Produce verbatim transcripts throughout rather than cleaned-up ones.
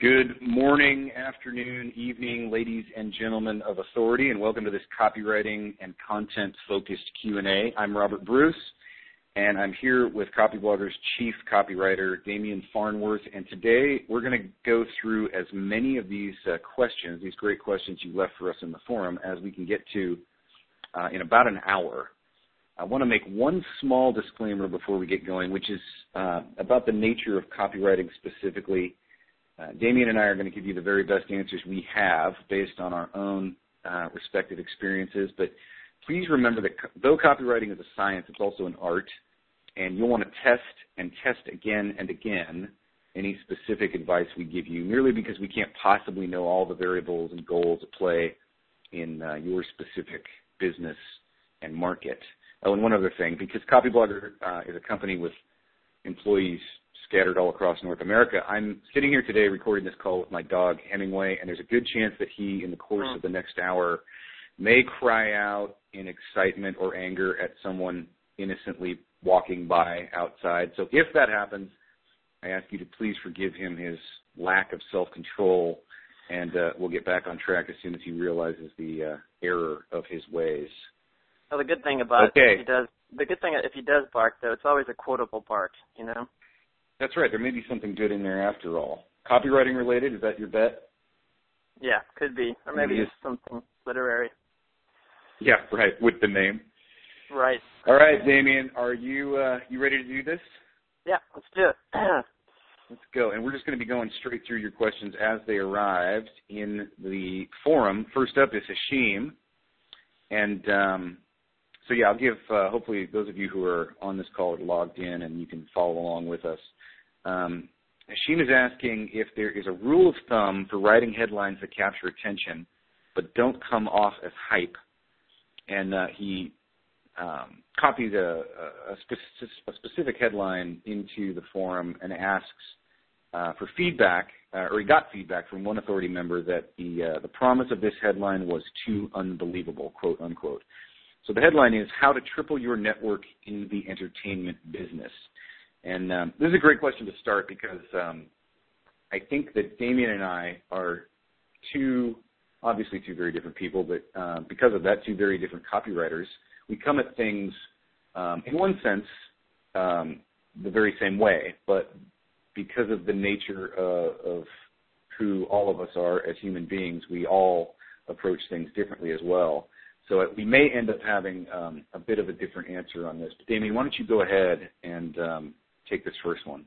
Good morning, afternoon, evening, ladies and gentlemen of authority, and welcome to this copywriting and content-focused Q and A. I'm Robert Bruce, and I'm here with Copyblogger's chief copywriter, Damian Farnworth, and today we're going to go through as many of these uh, questions, these great questions you left for us in the forum, as we can get to uh, in about an hour. I want to make one small disclaimer before we get going, which is uh, about the nature of copywriting specifically. Uh, Damian and I are going to give you the very best answers we have based on our own uh, respective experiences. But please remember that co- though copywriting is a science, it's also an art, and you'll want to test and test again and again any specific advice we give you, merely because we can't possibly know all the variables and goals at play in uh, your specific business and market. Oh, and one other thing, because Copyblogger uh, is a company with employees scattered all across North America, I'm sitting here today recording this call with my dog, Hemingway, and there's a good chance that he, in the course of the next hour, may cry out in excitement or anger at someone innocently walking by outside. So if that happens, I ask you to please forgive him his lack of self-control, and uh, we'll get back on track as soon as he realizes the uh, error of his ways. Well, the good thing about okay. it, if he does, the good thing if he does bark, though, it's always a quotable bark, you know? That's right. There may be something good in there after all. Copywriting related, is that your bet? Yeah, could be. Or maybe maybe it's something literary. Yeah, right, with the name. Right. All right, Damian, are you uh, you ready to do this? Yeah, let's do it. Let's go. And we're just going to be going straight through your questions as they arrived in the forum. First up is Hashim. And um, so, yeah, I'll give, uh, hopefully, those of you who are on this call are logged in and you can follow along with us. Um, Hashim is asking if there is a rule of thumb for writing headlines that capture attention but don't come off as hype. And uh, he um, copied a, a, spe- a specific headline into the forum and asks uh, for feedback, uh, or he got feedback from one authority member that the, uh, the promise of this headline was too unbelievable, quote, unquote. So the headline is How to Triple Your Network in the Entertainment Business. And um, this is a great question to start because um, I think that Damian and I are two, obviously two very different people, but uh, because of that, two very different copywriters. We come at things, um, in one sense, um, the very same way, but because of the nature uh, of who all of us are as human beings, we all approach things differently as well. So we may end up having um, a bit of a different answer on this. But Damian, why don't you go ahead and um, take this first one?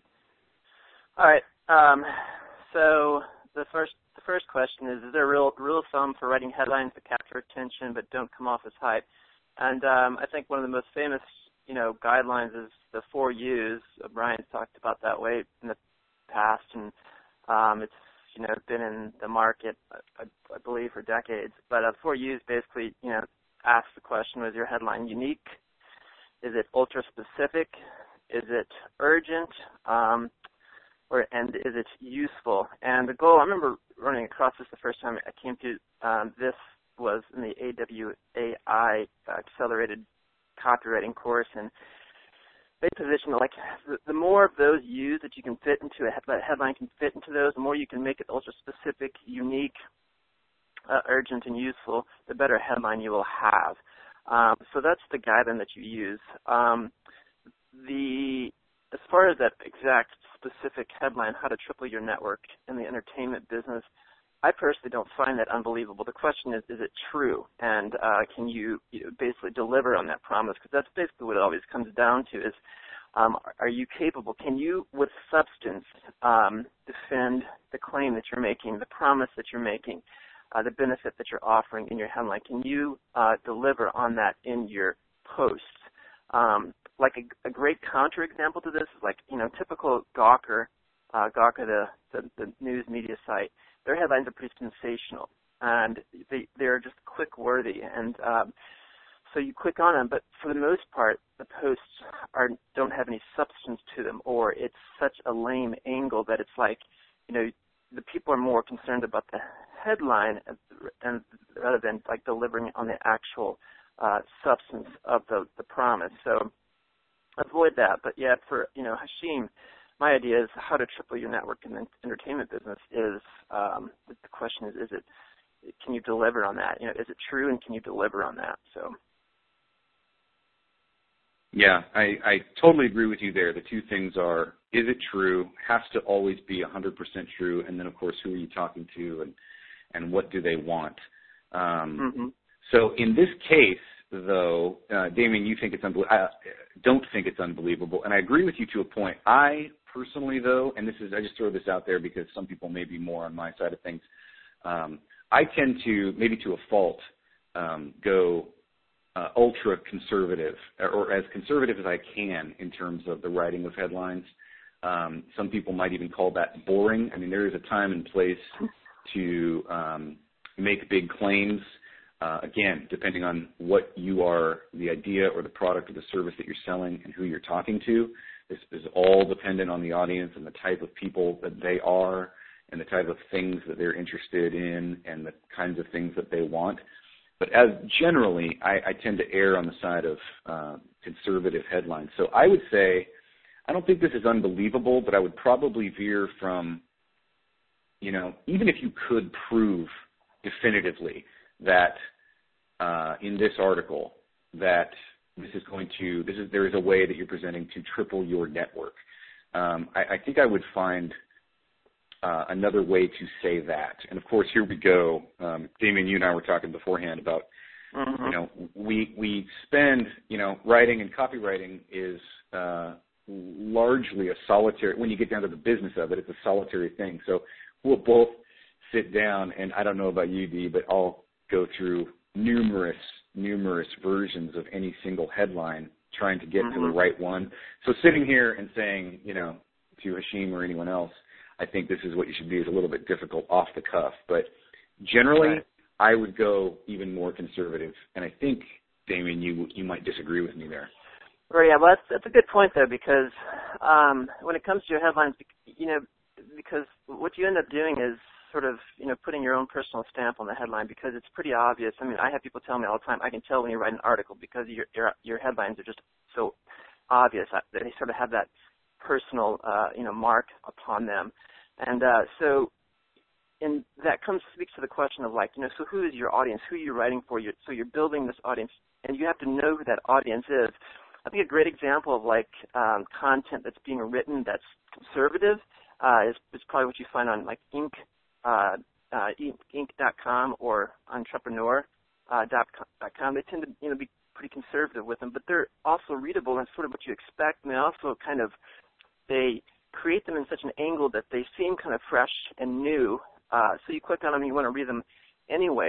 All right. Um, so the first the first question is: Is there a real rule of thumb for writing headlines that capture attention but don't come off as hype? And um, I think one of the most famous, you know, guidelines is the four U's. Brian's talked about that way in the past, and um, it's you know been in the market, I, I believe, for decades. But uh, four U's basically, you know, ask the question: Was your headline unique? Is it ultra specific? Is it urgent? Um, or and is it useful? And the goal, I remember running across this the first time I came to um, this was in the A W A I uh, accelerated copywriting course, and they position it like the, the more of those U's that you can fit into a that headline can fit into those, the more you can make it ultra specific, unique, uh, urgent, and useful, the better headline you will have. Um, so that's the guideline that you use. Um, the as far as that exact specific headline, how to triple your network in the entertainment business, I personally don't find that unbelievable. The question is, is it true? And uh, can you, you know, basically deliver on that promise? Because that's basically what it always comes down to is, um, are you capable? Can you, with substance, um, defend the claim that you're making, the promise that you're making, uh, the benefit that you're offering in your headline? Can you uh, deliver on that in your posts? Um, like a, a great counterexample to this is like, you know, typical Gawker, uh, Gawker, the, the, the news media site, their headlines are pretty sensational, and they, they're just click-worthy, and um, so you click on them, but for the most part, the posts are don't have any substance to them, or it's such a lame angle that it's like, you know, the people are more concerned about the headline and, and rather than, like, delivering on the actual uh, substance of the, the promise. So avoid that. But, yeah, for, you know, Hashim, my idea is how to triple your network in the entertainment business is um, the question is, is it, can you deliver on that? You know, is it true, and can you deliver on that? So. Yeah, I, I totally agree with you there. The two things are, is it true? Has to always be one hundred percent true. And then, of course, who are you talking to, and, and what do they want? Um, mm-hmm. So in this case, though, uh, Damien, you think it's unbelievable. I don't think it's unbelievable. And I agree with you to a point. I personally, though, and this is, I just throw this out there because some people may be more on my side of things. Um, I tend to, maybe to a fault, um, go Uh, ultra conservative, or as conservative as I can in terms of the writing of headlines. Um, some people might even call that boring. I mean, there is a time and place to um, make big claims. Uh, again, depending on what you are, the idea or the product or the service that you're selling and who you're talking to. This is all dependent on the audience and the type of people that they are and the type of things that they're interested in and the kinds of things that they want. But as generally, I, I tend to err on the side of uh, conservative headlines. So I would say, I don't think this is unbelievable, but I would probably veer from, you know, even if you could prove definitively that uh, in this article that this is going to, this is there is a way that you're presenting to triple your network. Um, I, I think I would find Uh, another way to say that. And, of course, here we go. Um, Damien, you and I were talking beforehand about, mm-hmm. you know, we we spend, you know, writing and copywriting is uh, largely a solitary, when you get down to the business of it, it's a solitary thing. So we'll both sit down, and I don't know about you, Dee, but I'll go through numerous, numerous versions of any single headline trying to get mm-hmm. to the right one. So sitting here and saying, you know, to Hashim or anyone else, I think this is what you should do is a little bit difficult off the cuff. But generally, right. I would go even more conservative. And I think, Damien, you you might disagree with me there. Right, yeah, well, that's, that's a good point, though, because um, when it comes to your headlines, you know, because what you end up doing is sort of, you know, putting your own personal stamp on the headline because it's pretty obvious. I mean, I have people tell me all the time, I can tell when you write an article because your your, your headlines are just so obvious. They sort of have that personal, uh, you know, mark upon them. And uh, so and that comes speaks to the question of, like, you know, so who is your audience? Who are you writing for? You're, so you're building this audience, and you have to know who that audience is. I think a great example of, like, um, content that's being written that's conservative uh, is, is probably what you find on, like, Inc, uh, uh, Inc dot com or Entrepreneur dot com. They tend to, you know, be pretty conservative with them, but they're also readable and sort of what you expect, and they also kind of they create them in such an angle that they seem kind of fresh and new. Uh, so you click on them, and you want to read them anyway.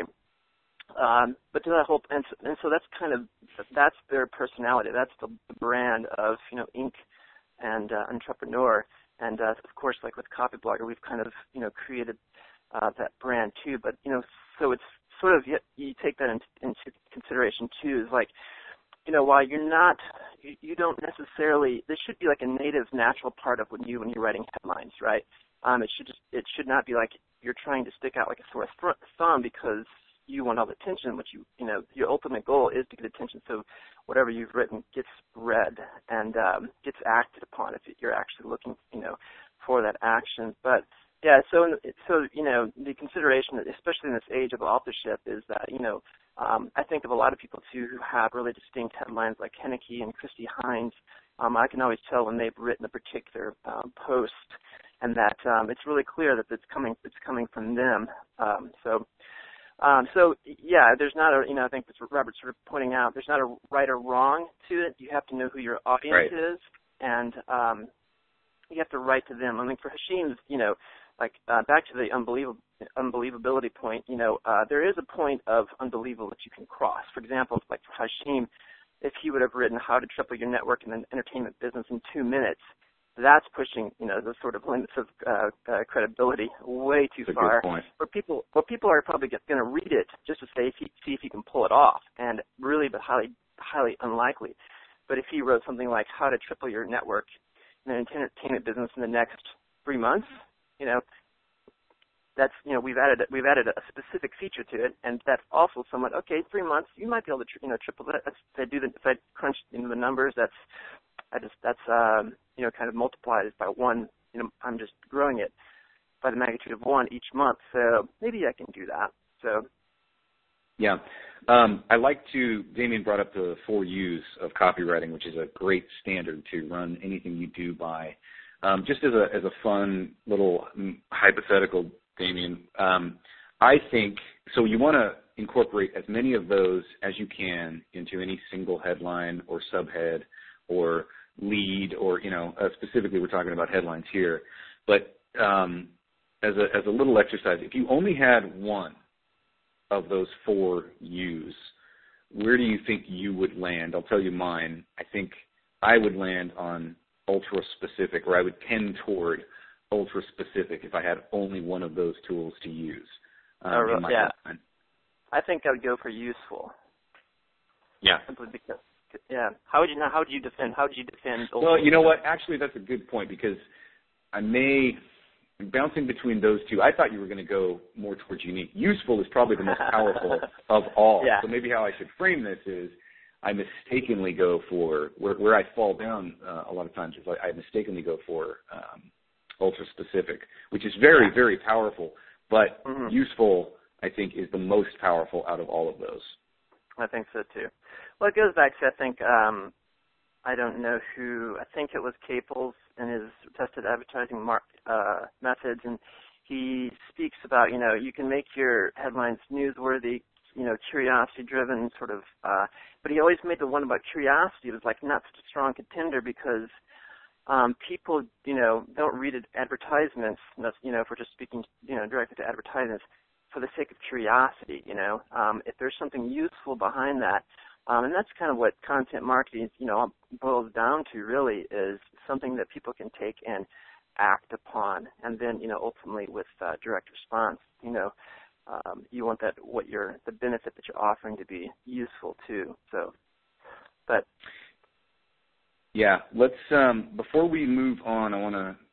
Um, but to that whole, and so, and so that's kind of that's their personality. That's the, the brand of, you know, Inc and uh, Entrepreneur. And uh, of course, like with Copyblogger, we've kind of, you know, created uh, that brand too. But, you know, so it's sort of you, you take that into, into consideration too. Is like, you know, while you're not, you, you don't necessarily, this should be like a native, natural part of when you, when you're writing headlines, right? Um, it should just, it should not be like you're trying to stick out like a sore thumb because you want all the attention, which you, you know, your ultimate goal is to get attention. So whatever you've written gets read and um, gets acted upon if you're actually looking, you know, for that action. But yeah, so, so, you know, the consideration, especially in this age of authorship, is that, you know, Um, I think of a lot of people, too, who have really distinct headlines like Henneke and Christy Hines. Um, I can always tell when they've written a particular um, post and that um, it's really clear that it's coming it's coming from them. Um, so, um, so yeah, there's not a, you know, I think that's what Robert's sort of pointing out, there's not a right or wrong to it. You have to know who your audience right. is, and um, you have to write to them. I mean, for Hashim's, you know, like uh, back to the unbelievable, unbelievability point, you know, uh, there is a point of unbelievable that you can cross. For example, like for Hashim, if he would have written how to triple your network in the entertainment business in two minutes, that's pushing, you know, the sort of limits of uh, uh, credibility way too that's far. A good point. Where people, where people are probably going to read it just to say, if he, see if he can pull it off, and really, but highly, highly unlikely. But if he wrote something like how to triple your network in the entertainment business in the next three months, you know, that's, you know, we've added we've added a specific feature to it, and that's also somewhat okay. Three months, you might be able to, you know, triple that. That's, if I do the, if I crunch, you know, the numbers, that's I just that's um, you know kind of multiplied by one. You know, I'm just growing it by the magnitude of one each month. So maybe I can do that. So. Yeah. Um, I like to, Damien brought up the four U's of copywriting, which is a great standard to run anything you do by. Um, just as a, as a fun little hypothetical, Damien, um, I think, so you want to incorporate as many of those as you can into any single headline or subhead or lead or, you know, uh, specifically we're talking about headlines here. But um, as a, as a little exercise, if you only had one of those four U's, where do you think you would land? I'll tell you mine. I think I would land on ultra specific, or I would tend toward ultra specific if I had only one of those tools to use. Um, oh, in my yeah. mind. I think I would go for useful. Yeah. Simply because, yeah. How would you how would you defend? How would you defend? Ultra Well, you know what? Actually, that's a good point because I may. Bouncing between those two, I thought you were going to go more towards unique. Useful is probably the most powerful of all. Yeah. So maybe how I should frame this is I mistakenly go for, where, where I fall down uh, a lot of times is I, I mistakenly go for um, ultra-specific, which is very, yeah. very powerful. But mm-hmm. useful, I think, is the most powerful out of all of those. I think so, too. Well, it goes back to, I think, um, I don't know who, I think it was Caples and his tested advertising mark, uh, methods, and he speaks about, you know, you can make your headlines newsworthy, you know, curiosity-driven sort of, uh, but he always made the one about curiosity. It was like not such a strong contender because um, people, you know, don't read advertisements, you know, if we're just speaking, you know, directly to advertisements for the sake of curiosity, you know. Um, if there's something useful behind that, Um, and that's kind of what content marketing, you know, boils down to really is something that people can take and act upon. And then, you know, ultimately with uh, direct response, you know, um, you want that, what you're, the benefit that you're offering to be useful too. So, but. Yeah, let's, um, before we move on, I want to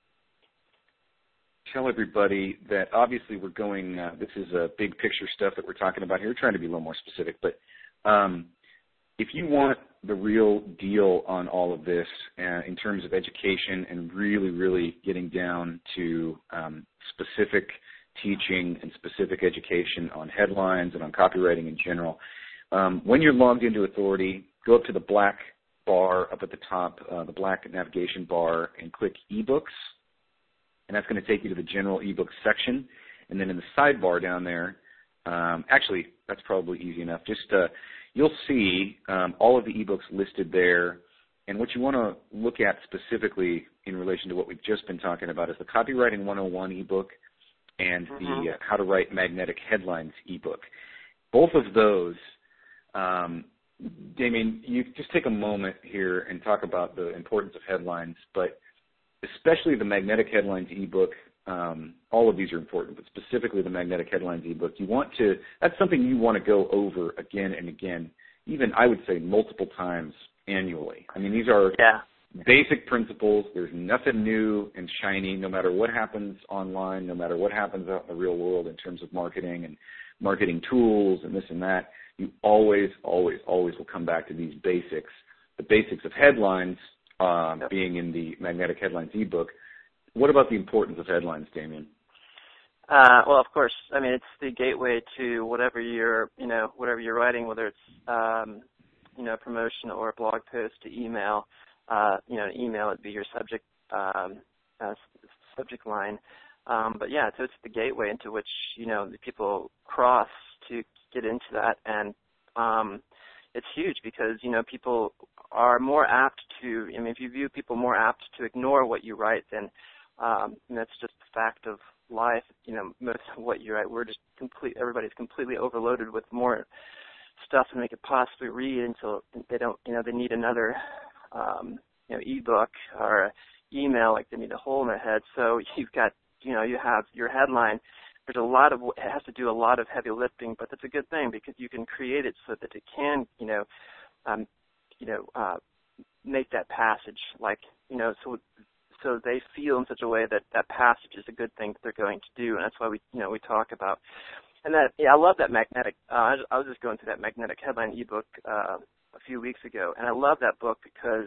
tell everybody that obviously we're going, uh, this is a big picture stuff that we're talking about here. We're trying to be a little more specific, but, um, if you want the real deal on all of this uh, in terms of education and really, really getting down to um, specific teaching and specific education on headlines and on copywriting in general, um, when you're logged into Authority, go up to the black bar up at the top, uh, the black navigation bar, and click eBooks, and that's going to take you to the general eBooks section. And then in the sidebar down there, um, actually, that's probably easy enough. Just uh, you'll see um, all of the ebooks listed there, and what you want to look at specifically in relation to what we've just been talking about is the Copywriting one oh one ebook and mm-hmm. the uh, How to Write Magnetic Headlines ebook. Both of those, um, Damien, you just take a moment here and talk about the importance of headlines, but especially the Magnetic Headlines ebook. Um, all of these are important, but specifically the Magnetic Headlines ebook. You want to, that's something you want to go over again and again, even I would say multiple times annually. I mean, these are yeah. basic principles. There's nothing new and shiny, no matter what happens online, no matter what happens out in the real world in terms of marketing and marketing tools and this and that. You always, always, always will come back to these basics. The basics of headlines um, yep. being in the Magnetic Headlines ebook. What about the importance of headlines, Damien? Uh, well, of course. I mean, it's the gateway to whatever you're, you know, whatever you're writing, whether it's, um, you know, promotion or a blog post to email. Uh, you know, an email would be your subject um, uh, subject line. Um, but yeah, so it's the gateway into which you know the people cross to get into that, and um, it's huge because you know people are more apt to. I mean, if you view people more apt to ignore what you write, then Um, and that's just the fact of life. You know, most of what you write, we're just complete. Everybody's completely overloaded with more stuff than they could possibly read until they don't. You know, they need another, um, you know, ebook or a email. Like they need a hole in their head. So you've got, you know, you have your headline. There's a lot of it has to do a lot of heavy lifting, but that's a good thing because you can create it so that it can, you know, um, you know, uh, make that passage like, you know, so. So they feel in such a way that that passage is a good thing that they're going to do, and that's why we, you know, we talk about. And that, yeah, I love that magnetic. Uh, I was just going through that magnetic headline ebook uh, a few weeks ago, and I love that book because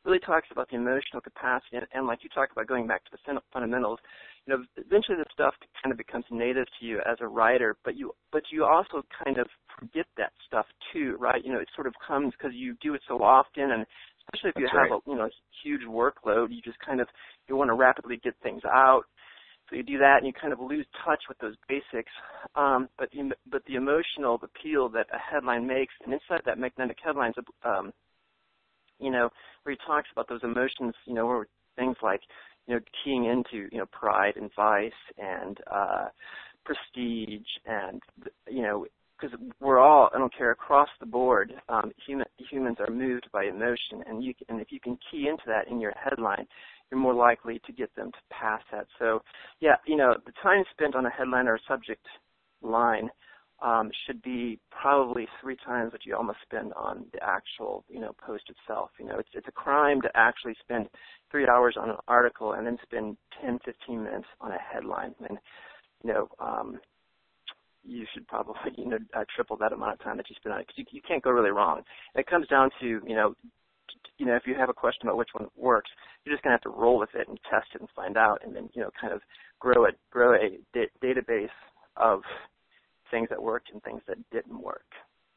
really talks about the emotional capacity, and, and like you talk about going back to the fundamentals, you know, eventually this stuff kind of becomes native to you as a writer, but you but you also kind of forget that stuff too, right? You know, it sort of comes because you do it so often, and especially if you That's have right. a you know huge workload, you just kind of you want to rapidly get things out. So you do that, and you kind of lose touch with those basics. Um, but the, but the emotional appeal that a headline makes, and inside that magnetic headlines, um, you know, where he talks about those emotions, you know, where things like, you know, keying into, you know, pride and vice and uh, prestige, and you know, because we're all, I don't care, across the board, um, human, humans are moved by emotion, and you can, and if you can key into that in your headline, you're more likely to get them to pass that. So, yeah, you know, the time spent on a headline or a subject line um, should be probably three times what you almost spend on the actual, you know, post itself. You know, it's it's a crime to actually spend three hours on an article and then spend ten, fifteen minutes on a headline. And, you know, um, you should probably, you know, uh, triple that amount of time that you spend on it, because you, you can't go really wrong. And it comes down to, you know, you know, if you have a question about which one works, you're just going to have to roll with it and test it and find out, and then, you know, kind of grow it, grow a da- database of things that worked and things that didn't work.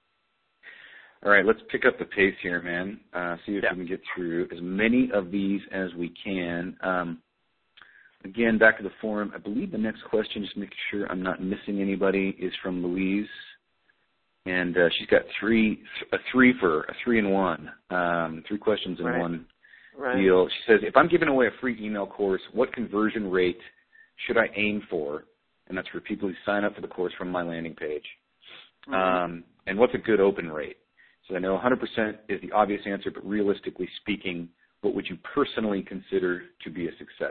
All right, let's pick up the pace here, man. Uh, see if yeah. we can get through as many of these as we can. Um, again, back to the forum. I believe the next question, just making sure I'm not missing anybody, is from Louise. And uh, she's got three, a three for a three in one, um, three questions in right. one right. deal. She says, if I'm giving away a free email course, what conversion rate should I aim for? And that's for people who sign up for the course from my landing page. Mm-hmm. Um, and what's a good open rate? So I know one hundred percent is the obvious answer, but realistically speaking, what would you personally consider to be a success?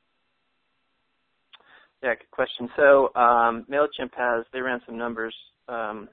Yeah, good question. So um, MailChimp has, they ran some numbers um,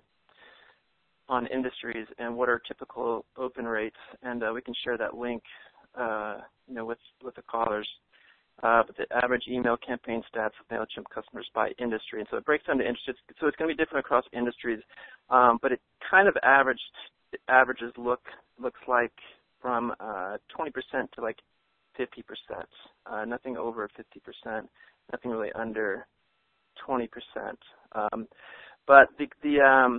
on industries and what are typical open rates, and uh, we can share that link, uh, you know, with with the callers. Uh, but the average email campaign stats of MailChimp customers by industry, and so it breaks down to industries. So it's going to be different across industries, um, but it kind of averaged it averages look looks like from uh, twenty percent to like fifty percent. Uh, nothing over fifty percent. Nothing really under twenty percent. Um, but the the um,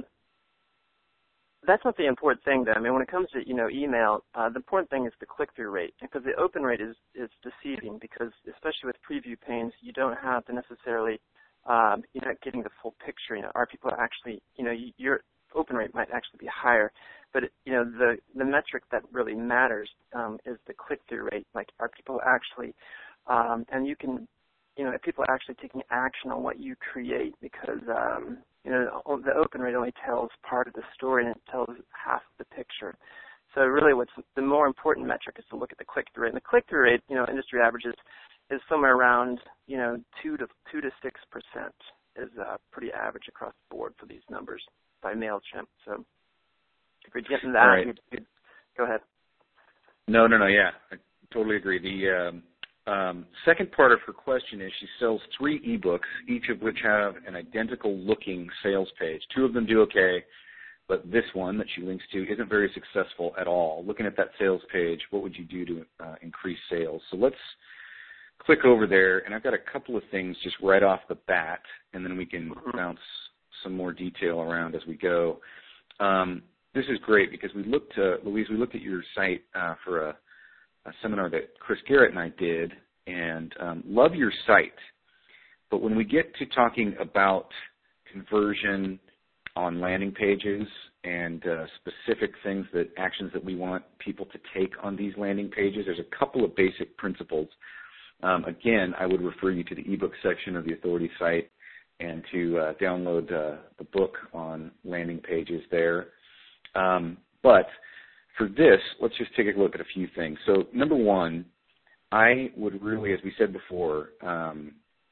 that's not the important thing, though. I mean, when it comes to, you know, email, uh, the important thing is the click-through rate, because the open rate is, is deceiving, because especially with preview panes, you don't have to necessarily, um, you're not getting the full picture. You know, are people actually, you know, your open rate might actually be higher, but, it, you know, the, the metric that really matters um, is the click-through rate. Like, are people actually, um, and you can, you know, if people are actually taking action on what you create, because, um, you know, the open rate only tells part of the story and it tells half of the picture. So really what's the more important metric is to look at the click-through rate. And the click-through rate, you know, industry averages is somewhere around, you know, two to two to six percent is uh, pretty average across the board for these numbers by MailChimp. So if you're getting that, right. you'd, you'd, go ahead. No, no, no, yeah, I totally agree. The um, Um, second part of her question is she sells three ebooks, each of which have an identical-looking sales page. Two of them do okay, but this one that she links to isn't very successful at all. Looking at that sales page, what would you do to uh, increase sales? So let's click over there, and I've got a couple of things just right off the bat, and then we can bounce some more detail around as we go. Um, this is great because we looked, uh, Louise, we looked at your site uh, for a a seminar that Chris Garrett and I did, and um, love your site. But when we get to talking about conversion on landing pages and uh, specific things, that actions that we want people to take on these landing pages, there's a couple of basic principles. Um, again, I would refer you to the ebook section of the Authority site and to uh, download uh, the book on landing pages there. Um, but For this, let's just take a look at a few things. So number one, I would really, as we said before, um,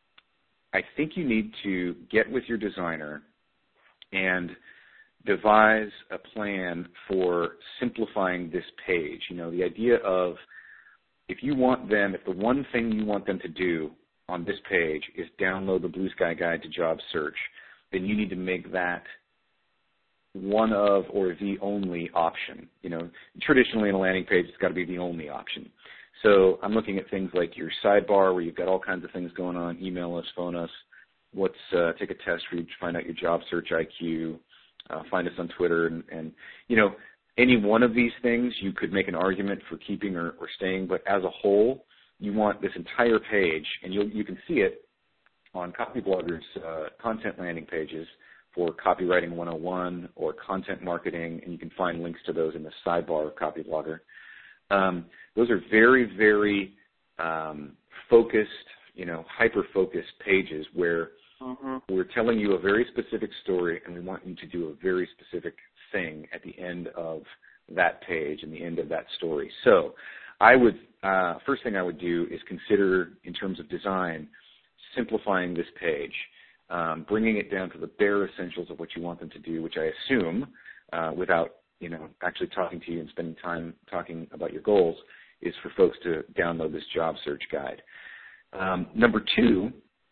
I think you need to get with your designer and devise a plan for simplifying this page. You know, the idea of if you want them, if the one thing you want them to do on this page is download the Blue Sky Guide to Job Search, then you need to make that one of or the only option. You know, traditionally in a landing page, it's got to be the only option. So I'm looking at things like your sidebar where you've got all kinds of things going on. Email us, phone us. What's uh, take a test for you to find out your job search I Q. Uh, find us on Twitter, and, and you know, any one of these things you could make an argument for keeping or, or staying. But as a whole, you want this entire page, and you you can see it on Copybloggers' uh, content landing pages for Copywriting one oh one or content marketing, and you can find links to those in the sidebar of Copyblogger. Um, those are very, very um, focused, you know, hyper-focused pages where mm-hmm. we're telling you a very specific story, and we want you to do a very specific thing at the end of that page and the end of that story. So I would, uh, first thing I would do is consider, in terms of design, simplifying this page, um, bringing it down to the bare essentials of what you want them to do, which I assume, uh, without, you know, actually talking to you and spending time talking about your goals, is for folks to download this job search guide. Um, number two,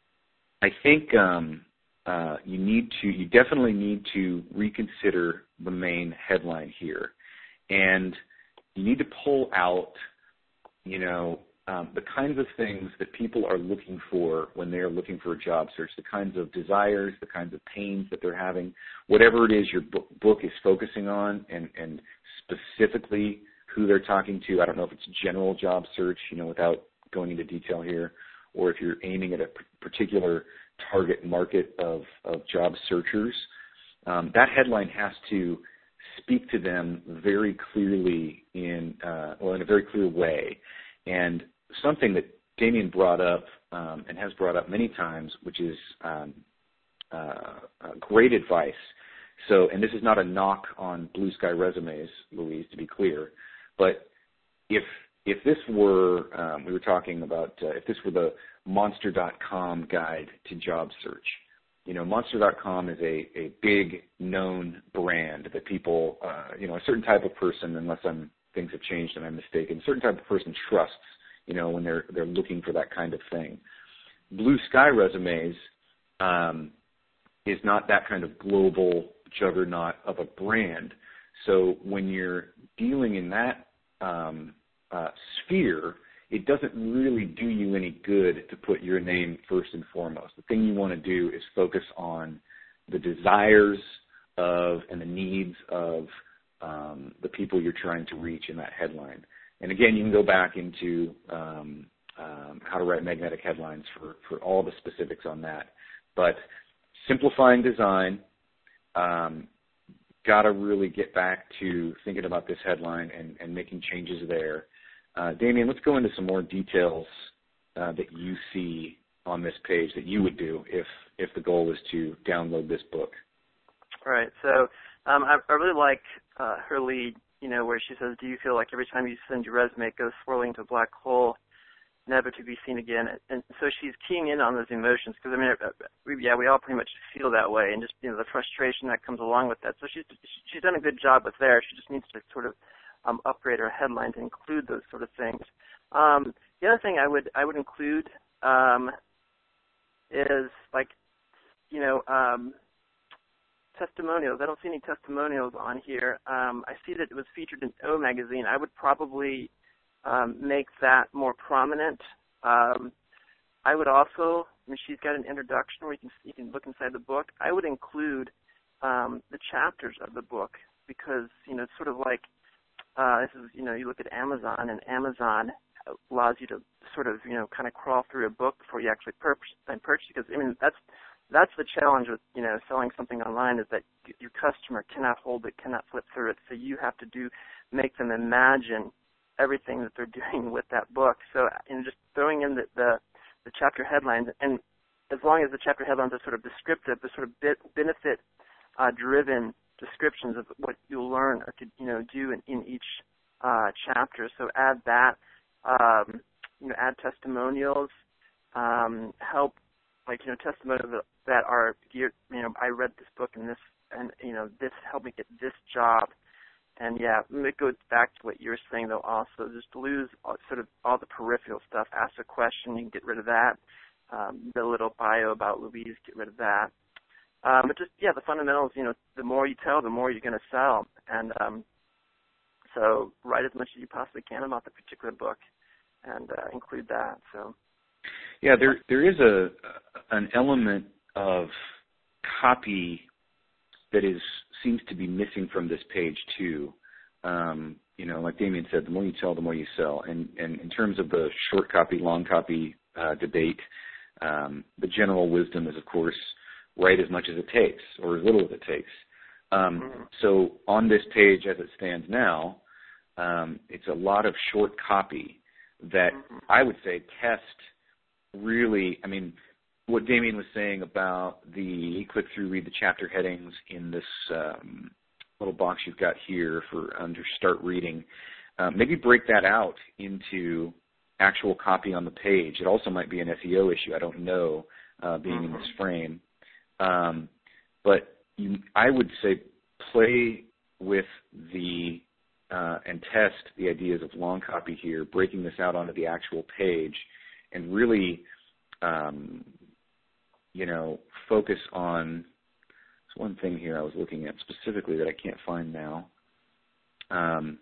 I think um, uh, you need to, you definitely need to reconsider the main headline here. And you need to pull out, you know, um, the kinds of things that people are looking for when they're looking for a job search, the kinds of desires, the kinds of pains that they're having, whatever it is your book, book is focusing on, and, and specifically who they're talking to. I don't know if it's general job search, you know, without going into detail here, or if you're aiming at a particular target market of, of job searchers. Um, that headline has to speak to them very clearly in, uh, well, in a very clear way. And something that Damien brought up um, and has brought up many times, which is um, uh, uh, great advice. So, and this is not a knock on Blue Sky Resumes, Louise, to be clear, but if if this were, um, we were talking about, uh, if this were the Monster dot com guide to job search. You know, Monster dot com is a, a big known brand that people, uh, you know, a certain type of person, unless I'm, things have changed and I'm mistaken, a certain type of person trusts, you know, when they're they're looking for that kind of thing. Blue Sky Resumes um, is not that kind of global juggernaut of a brand. So when you're dealing in that um, uh, sphere, it doesn't really do you any good to put your name first and foremost. The thing you want to do is focus on the desires of and the needs of um, the people you're trying to reach in that headline. And again, you can go back into um, um, how to write magnetic headlines for, for all the specifics on that. But simplifying design, um, got to really get back to thinking about this headline and, and making changes there. Uh, Damien, let's go into some more details uh, that you see on this page that you would do if, if the goal is to download this book. All right. So um, I, I really like uh, her lead, you know, where she says, do you feel like every time you send your resume, it goes swirling into a black hole, never to be seen again? And so she's keying in on those emotions because, I mean, we, yeah, we all pretty much feel that way, and just, you know, the frustration that comes along with that. So she's, she's done a good job with there. She just needs to sort of Um, upgrade our headline to include those sort of things. Um, the other thing I would I would include um, is like, you know, um, testimonials. I don't see any testimonials on here. Um, I see that it was featured in O Magazine. I would probably um, make that more prominent. Um, I would also, I mean, she's got an introduction where you can you can look inside the book. I would include um, the chapters of the book because, you know, it's sort of like, Uh, this is, you know, you look at Amazon, and Amazon allows you to sort of, you know, kind of crawl through a book before you actually purchase and purchase. Because I mean, that's that's the challenge with, you know, selling something online, is that your customer cannot hold it, cannot flip through it. So you have to do make them imagine everything that they're doing with that book. So, you know, just throwing in the the, the chapter headlines, and as long as the chapter headlines are sort of descriptive, the sort of bit, benefit uh, driven descriptions of what you'll learn or could, you know, do in, in each uh, chapter. So add that, um, you know, add testimonials, um, help, like, you know, testimonials that, that are geared, you know, I read this book and this, and, you know, this helped me get this job. And, yeah, it goes back to what you were saying, though, also. Just lose all, sort of all the peripheral stuff. Ask a question, you can get rid of that. Um, the little bio about Louise, get rid of that. Um, but just, yeah, the fundamentals, you know, the more you tell, the more you're going to sell. And um, so write as much as you possibly can about the particular book and uh, include that. So, yeah, there there is a an element of copy that is seems to be missing from this page too. Um, you know, like Damien said, the more you tell, the more you sell. And, and in terms of the short copy, long copy uh, debate, um, the general wisdom is, of course, write as much as it takes or as little as it takes. Um, mm-hmm. So on this page as it stands now, um, it's a lot of short copy that mm-hmm. I would say test really, I mean, what Damien was saying about the click through, read the chapter headings in this um, little box you've got here for under start reading, uh, maybe break that out into actual copy on the page. It also might be an S E O issue. I don't know, uh, being mm-hmm. in this frame. Um, but you, I would say play with the uh, and test the ideas of long copy here, breaking this out onto the actual page, and really, um, you know, focus on. There's one thing here I was looking at specifically that I can't find now. Um,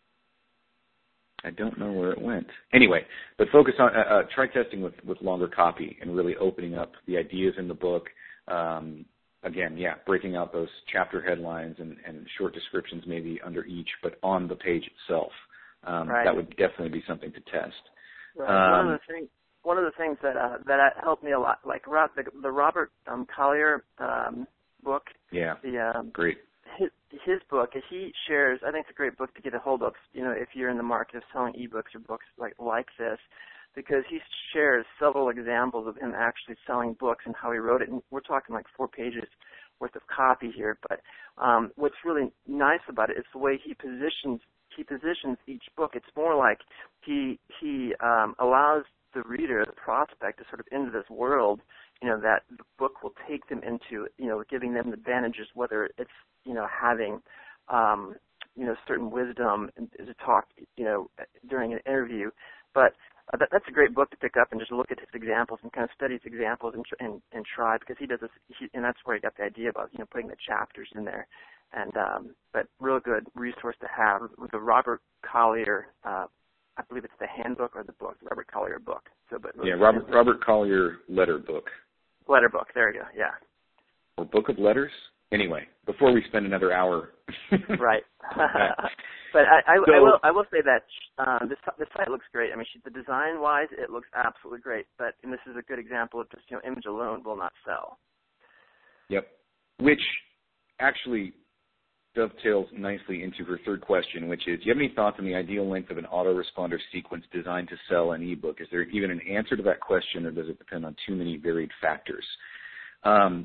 I don't know where it went. Anyway, but focus on, uh, uh, try testing with, with longer copy and really opening up the ideas in the book. Um, again, yeah, breaking out those chapter headlines and, and short descriptions maybe under each, but on the page itself. Um, right. That would definitely be something to test. Right. Um, one of the things, one of the things that uh, that helped me a lot, like the, the Robert um, Collier um, book. Yeah. The um, great. His, his book, he shares, I think it's a great book to get a hold of, you know, if you're in the market of selling ebooks or books like like this, because he shares several examples of him actually selling books and how he wrote it. And we're talking like four pages worth of copy here. But um, what's really nice about it is the way he positions he positions each book. It's more like he he um, allows the reader, the prospect, to sort of into this world, you know, that the book will take them into, you know, giving them advantages, whether it's, you know, having, um, you know, certain wisdom to talk, you know, during an interview. But uh, that, that's a great book to pick up and just look at his examples and kind of study his examples and, and, and try, because he does this, he, and that's where he got the idea about, you know, putting the chapters in there. And, um, but real good resource to have with the Robert Collier, uh, I believe it's the handbook or the book, the Robert Collier book. So, but Yeah, Robert Robert Collier letter book. Letter book, there you go, yeah. Or book of letters? Anyway, before we spend another hour. Right. But I, I, so, I will I will say that um, this the site looks great. I mean, she, the design wise, it looks absolutely great. But and this is a good example of just, you know, image alone will not sell. Yep. Which actually dovetails nicely into her third question, which is, do you have any thoughts on the ideal length of an autoresponder sequence designed to sell an ebook? Is there even an answer to that question, or does it depend on too many varied factors? Um,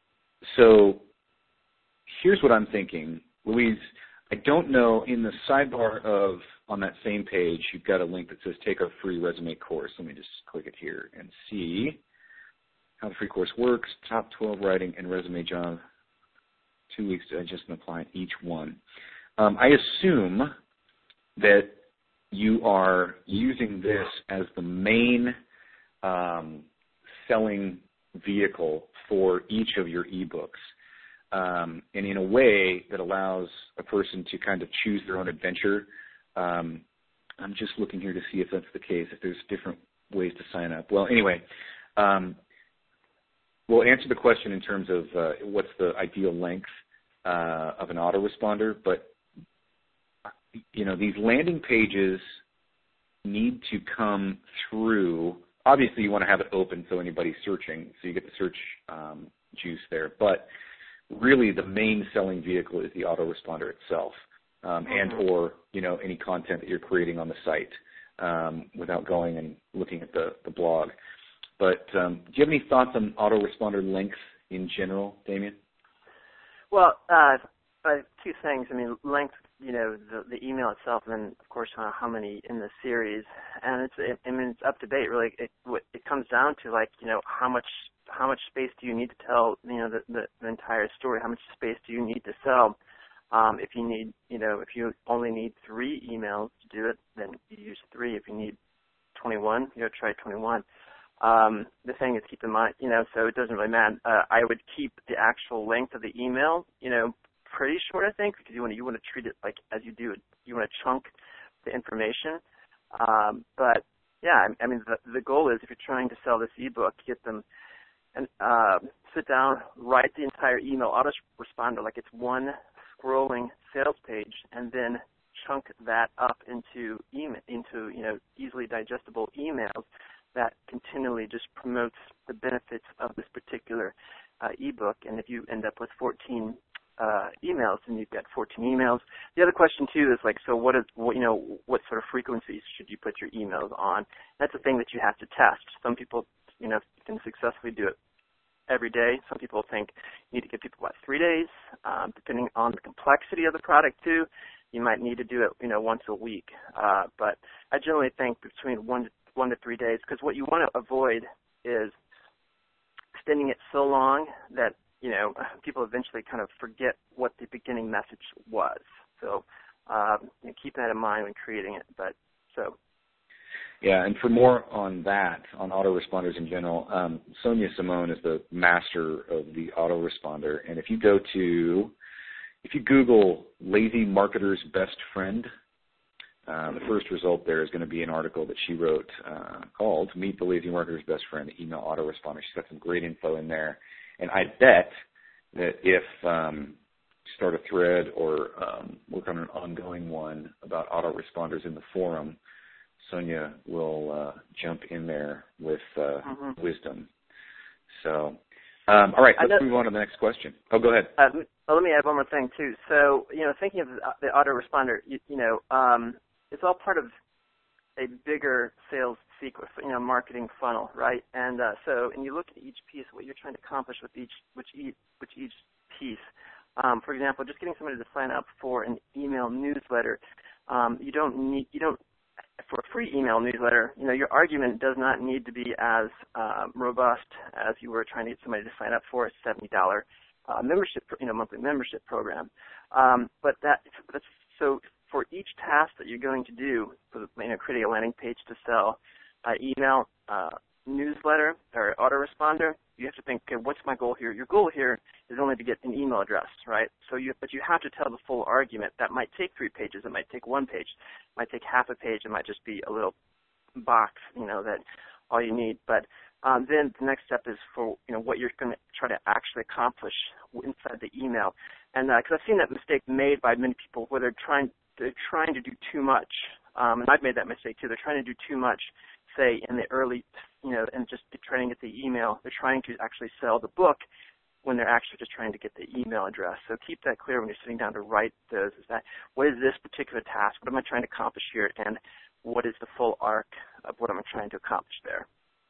so here's what I'm thinking. Louise, I don't know, in the sidebar of, on that same page, you've got a link that says take our free resume course. Let me just click it here and see how the free course works. Top twelve writing and resume job. Two weeks to digest and apply each one. Um, I assume that you are using this as the main um, selling vehicle for each of your ebooks, um, and in a way that allows a person to kind of choose their own adventure. Um, I'm just looking here to see if that's the case, if there's different ways to sign up. Well, anyway, um, we'll answer the question in terms of uh, what's the ideal length uh, of an autoresponder, but you know, these landing pages need to come through. Obviously, you want to have it open so anybody's searching, so you get the search um, juice there. But really, the main selling vehicle is the autoresponder itself, um, mm-hmm. and or you know, any content that you're creating on the site um, without going and looking at the, the blog. But um, do you have any thoughts on autoresponder length in general, Damien? Well, uh, uh, two things. I mean, length, you know, the, the email itself, and then, of course, uh, how many in the series. And it's, it, I mean, it's up to date, really. It, it comes down to, like, you know, how much how much space do you need to tell, you know, the, the, the entire story? How much space do you need to sell? Um, if you need, you know, if you only need three emails to do it, then you use three. If you need twenty-one, you know, try twenty-one. Um, the thing is, keep in mind, you know, so it doesn't really matter. Uh, I would keep the actual length of the email, you know, pretty short, I think, because you want to you want to treat it like as you do it. You want to chunk the information. Um, but yeah, I, I mean, the, the goal is if you're trying to sell this ebook, get them and uh, sit down, write the entire email autoresponder like it's one scrolling sales page, and then chunk that up into email, into you know easily digestible emails that continually just promotes the benefits of this particular uh, ebook. And if you end up with fourteen uh, emails, then you've got fourteen emails. The other question too is like, so what is what, you know what sort of frequencies should you put your emails on? That's a thing that you have to test. Some people you know can successfully do it every day. Some people think you need to give people about three days, um, depending on the complexity of the product too. You might need to do it, you know, once a week. Uh, but I generally think between one to, one to three days, because what you want to avoid is extending it so long that, you know, people eventually kind of forget what the beginning message was. So um, you know, keep that in mind when creating it. But so. Yeah, and for more on that, on autoresponders in general, um, Sonia Simone is the master of the autoresponder. And if you go to, if you Google Lazy Marketer's Best Friend, uh, the first result there is going to be an article that she wrote uh, called Meet the Lazy Marketer's Best Friend, the Email Autoresponder. She's got some great info in there. And I bet that if um, start a thread or um, work on an ongoing one about autoresponders in the forum, Sonia will uh, jump in there with uh, mm-hmm. wisdom. So, um, all right, let's know, move on to the next question. Oh, go ahead. Uh, well, let me add one more thing, too. So, you know, thinking of the autoresponder, you, you know, um, it's all part of a bigger sales sequence, you know, marketing funnel, right? And uh, so, and you look at each piece, what you're trying to accomplish with each, which each, which each piece. Um, for example, just getting somebody to sign up for an email newsletter. Um, you don't need, you don't. For a free email newsletter, you know, your argument does not need to be as uh, robust as you were trying to get somebody to sign up for a seventy dollars uh, membership, you know, monthly membership program. Um, but that, that's, so for each task that you're going to do, for, you know, creating a landing page to sell, uh, email, uh, newsletter, or autoresponder, you have to think, okay, what's my goal here? Your goal here is only to get an email address, right? So you, but you have to tell the full argument. That might take three pages. It might take one page. It might take half a page. It might just be a little box, you know, that all you need. But um, then the next step is for, you know, what you're going to try to actually accomplish inside the email. And because uh, I've seen that mistake made by many people where they're trying, they're trying to do too much. Um, and I've made that mistake too. They're trying to do too much, say, in the early, you know, and just trying to get the email. They're trying to actually sell the book when they're actually just trying to get the email address. So keep that clear when you're sitting down to write those. Is that, what is this particular task? What am I trying to accomplish here? And what is the full arc of what I'm trying to accomplish there?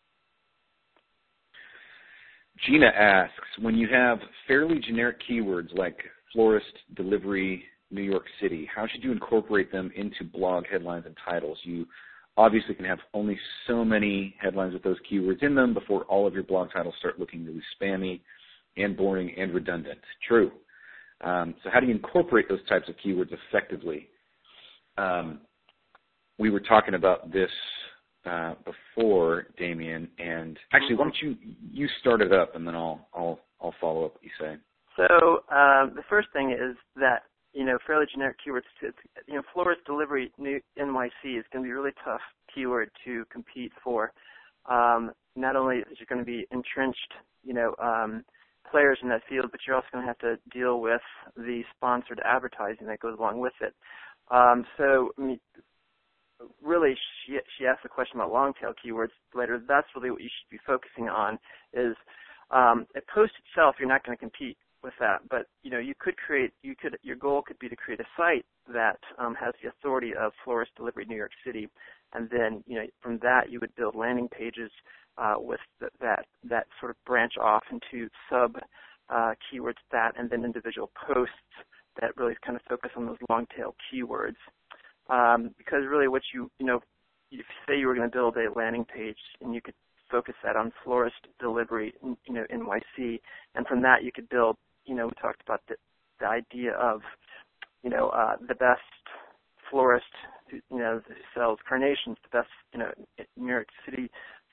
Gina asks, when you have fairly generic keywords like florist, delivery, New York City, how should you incorporate them into blog headlines and titles? You obviously can have only so many headlines with those keywords in them before all of your blog titles start looking really spammy and boring and redundant. True. Um, so how do you incorporate those types of keywords effectively? Um, we were talking about this uh, before, Damien, and actually, why don't you you start it up, and then I'll I'll I'll follow up what you say. So um, the first thing is that, you know, fairly generic keywords. To, you know, florist delivery new N Y C is going to be a really tough keyword to compete for. Um, not only is it going to be entrenched, you know, um, players in that field, but you're also going to have to deal with the sponsored advertising that goes along with it. Um, so, I mean, really, she she asked a question about long tail keywords later. That's really what you should be focusing on. Is um, a post itself, you're not going to compete with that, but you know, you could create, you could, your goal could be to create a site that um, has the authority of florist delivery New York City, and then you know, from that you would build landing pages uh, with the, that that sort of branch off into sub uh, keywords that, and then individual posts that really kind of focus on those long tail keywords. Um, because really, what you you know, if say you were going to build a landing page and you could focus that on florist delivery, you know, N Y C, and from that you could build. You know, we talked about the, the idea of, you know, uh, the best florist, who, you know, who sells carnations, the best, you know, New York City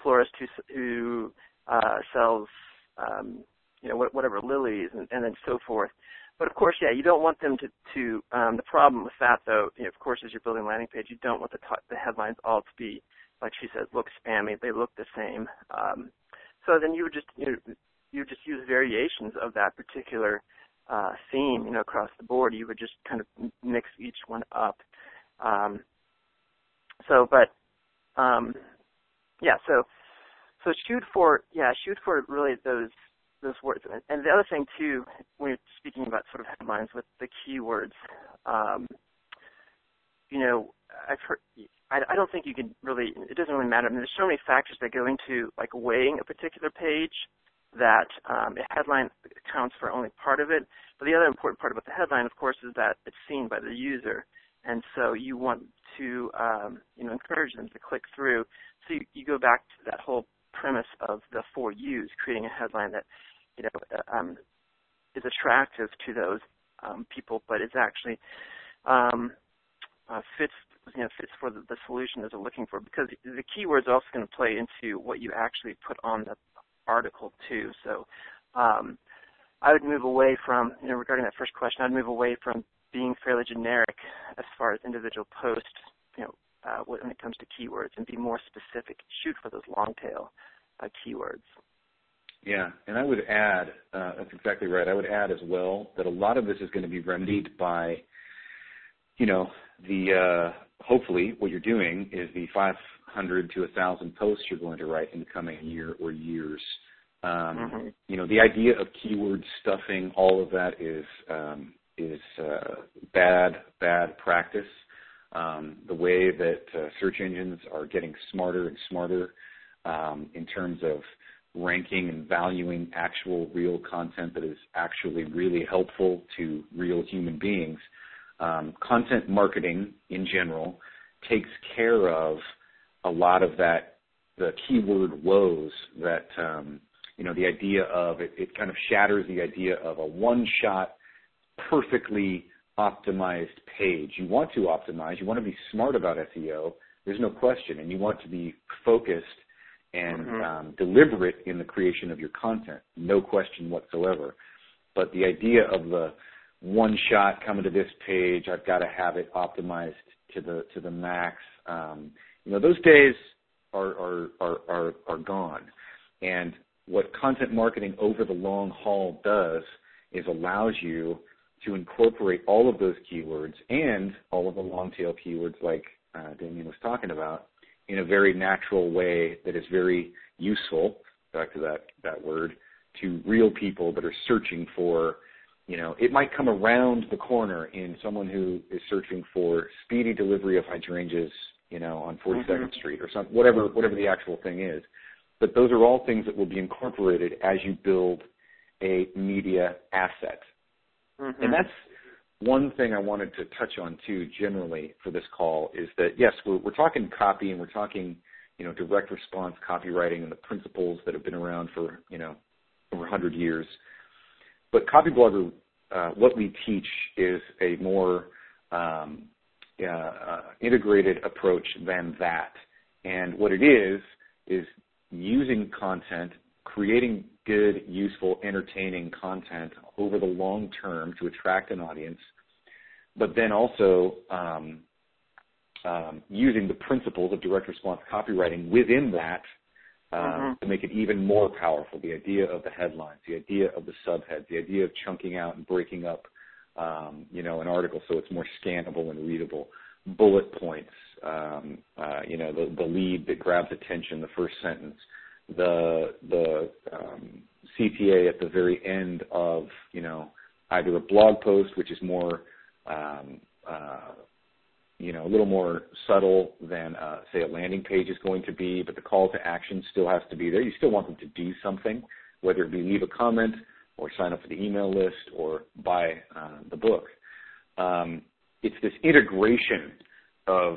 florist who who uh, sells um, you know whatever lilies and, and then so forth. But of course, yeah, you don't want them to. to um, the problem with that, though, you know, of course, as you're building a landing page, you don't want the t- the headlines all to be, like she said, look spammy. They look the same. Um, so then you would just you know, you would just use variations of that particular uh, theme, you know, across the board. You would just kind of mix each one up. Um, so, but um, yeah, so so shoot for yeah, shoot for really those those words. And the other thing too, when you're speaking about sort of headlines with the keywords, um, you know, I've heard. I, I don't think you can really. It doesn't really matter. I mean, there's so many factors that go into like weighing a particular page that um, a headline accounts for only part of it. But the other important part about the headline, of course, is that it's seen by the user, and so you want to um, you know encourage them to click through. So you, you go back to that whole premise of the four U's, creating a headline that you know um, is attractive to those um, people, but is actually um, uh, fits you know fits for the, the solution that they're looking for. Because the keywords are also going to play into what you actually put on the article too. So um, I would move away from you know regarding that first question. I'd move away from being fairly generic as far as individual posts, you know, uh, when it comes to keywords, and be more specific. Shoot for those long tail uh, keywords. Yeah, and I would add, uh, that's exactly right. I would add as well that a lot of this is going to be remedied by, you know, the uh, hopefully what you're doing is the five hundred to one thousand posts you're going to write in the coming year or years. Um, mm-hmm. You know, the idea of keyword stuffing, all of that is um, is uh, bad, bad practice. Um, the way that uh, search engines are getting smarter and smarter um, in terms of ranking and valuing actual real content that is actually really helpful to real human beings. Um, content marketing in general takes care of a lot of that, the keyword woes that, um, you know, the idea of, it, it kind of shatters the idea of a one-shot, perfectly optimized page. You want to optimize, you want to be smart about S E O, there's no question, and you want to be focused and mm-hmm. um, deliberate in the creation of your content, no question whatsoever. But the idea of the one shot coming to this page, I've got to have it optimized to the to the max. Um, you know, those days are are, are are are gone. And what content marketing over the long haul does is allows you to incorporate all of those keywords and all of the long tail keywords like uh, Damien was talking about in a very natural way that is very useful, back to that, that word, to real people that are searching for, you know, it might come around the corner in someone who is searching for speedy delivery of hydrangeas, you know, on forty-second mm-hmm. Street or something, whatever, whatever the actual thing is. But those are all things that will be incorporated as you build a media asset. Mm-hmm. And that's one thing I wanted to touch on too generally for this call is that, yes, we're, we're talking copy and we're talking, you know, direct response copywriting and the principles that have been around for, you know, over one hundred years. But Copyblogger, uh, what we teach is a more um, uh, uh, integrated approach than that. And what it is is using content, creating good, useful, entertaining content over the long term to attract an audience, but then also um, um, using the principles of direct response copywriting within that um, mm-hmm. to make it even more powerful. The idea of the headlines, the idea of the subheads, the idea of chunking out and breaking up, um, you know, an article so it's more scannable and readable. Bullet points, um, uh, you know, the, the lead that grabs attention, the first sentence, the the um, C T A at the very end of, you know, either a blog post, which is more, um, uh, you know, a little more subtle than, uh, say, a landing page is going to be, but the call to action still has to be there. You still want them to do something, whether it be leave a comment or sign up for the email list or buy uh, the book. Um, it's this integration of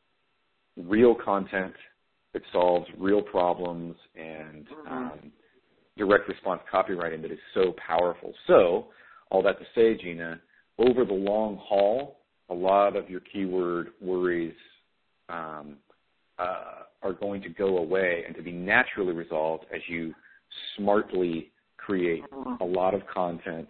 real content that solves real problems and um, direct response copywriting that is so powerful. So, all that to say, Gina, over the long haul, a lot of your keyword worries um, uh, are going to go away and to be naturally resolved as you smartly create a lot of content,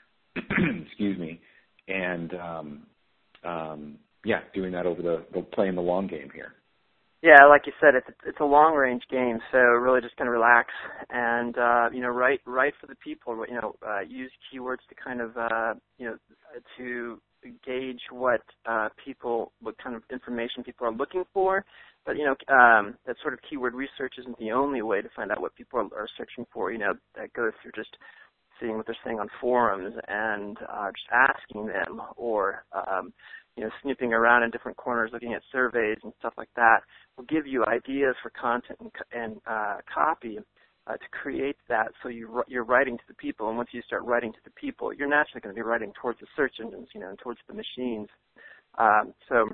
excuse me, and, um, um, yeah, doing that over the, the playing the long game here. Yeah, like you said, it's it's a long range game, so really just kind of relax and uh, you know write write for the people. You know, uh, use keywords to kind of uh, you know to gauge what uh, people, what kind of information people are looking for. But you know, um, that sort of keyword research isn't the only way to find out what people are, are searching for. You know, that goes through just seeing what they're saying on forums and uh, just asking them, or um, you know, snooping around in different corners, looking at surveys and stuff like that, will give you ideas for content and, and uh, copy uh, to create that. So you, you're writing to the people, and once you start writing to the people, you're naturally going to be writing towards the search engines, you know, and towards the machines. Um, so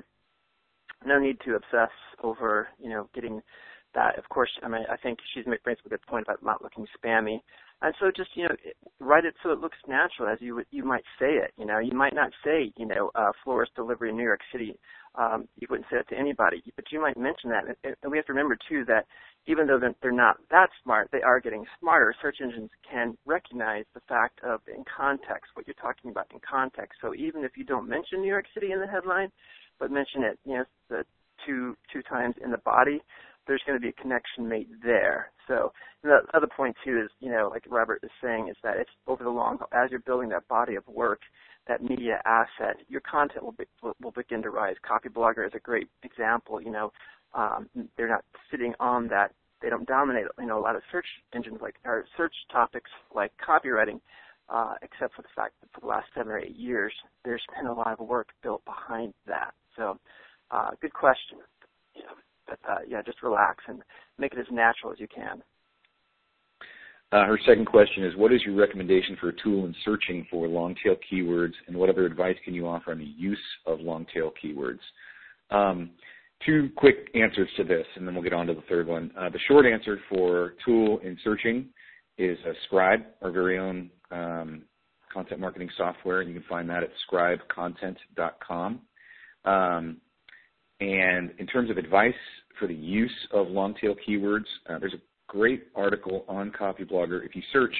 no need to obsess over, you know, getting that. Of course, I mean, I think she's brings up a good point about not looking spammy. And so just, you know, write it so it looks natural as you you might say it. You know, you might not say, you know, uh, florist delivery in New York City. Um, you wouldn't say it to anybody, but you might mention that. And, and we have to remember, too, that even though they're not that smart, they are getting smarter. Search engines can recognize the fact of, in context, what you're talking about in context. So even if you don't mention New York City in the headline, but mention it, you know, the two two times in the body, there's going to be a connection made there. So the other point, too, is, you know, like Robert is saying, is that it's over the long haul, as you're building that body of work, that media asset, your content will, be, will, will begin to rise. Copyblogger is a great example. You know, um, they're not sitting on that. They don't dominate, you know, a lot of search engines like, or search topics like copywriting, uh, except for the fact that for the last seven or eight years, there's been a lot of work built behind that. So uh, good question. You know, but, uh, yeah, just relax and make it as natural as you can. Uh, her second question is, what is your recommendation for a tool in searching for long-tail keywords, and what other advice can you offer on the use of long-tail keywords? Um, two quick answers to this, and then we'll get on to the third one. Uh, the short answer for tool in searching is uh, Scribe, our very own um, content marketing software. You can find that at scribe content dot com. Um, and in terms of advice for the use of long-tail keywords, uh, there's a great article on Copyblogger. If you search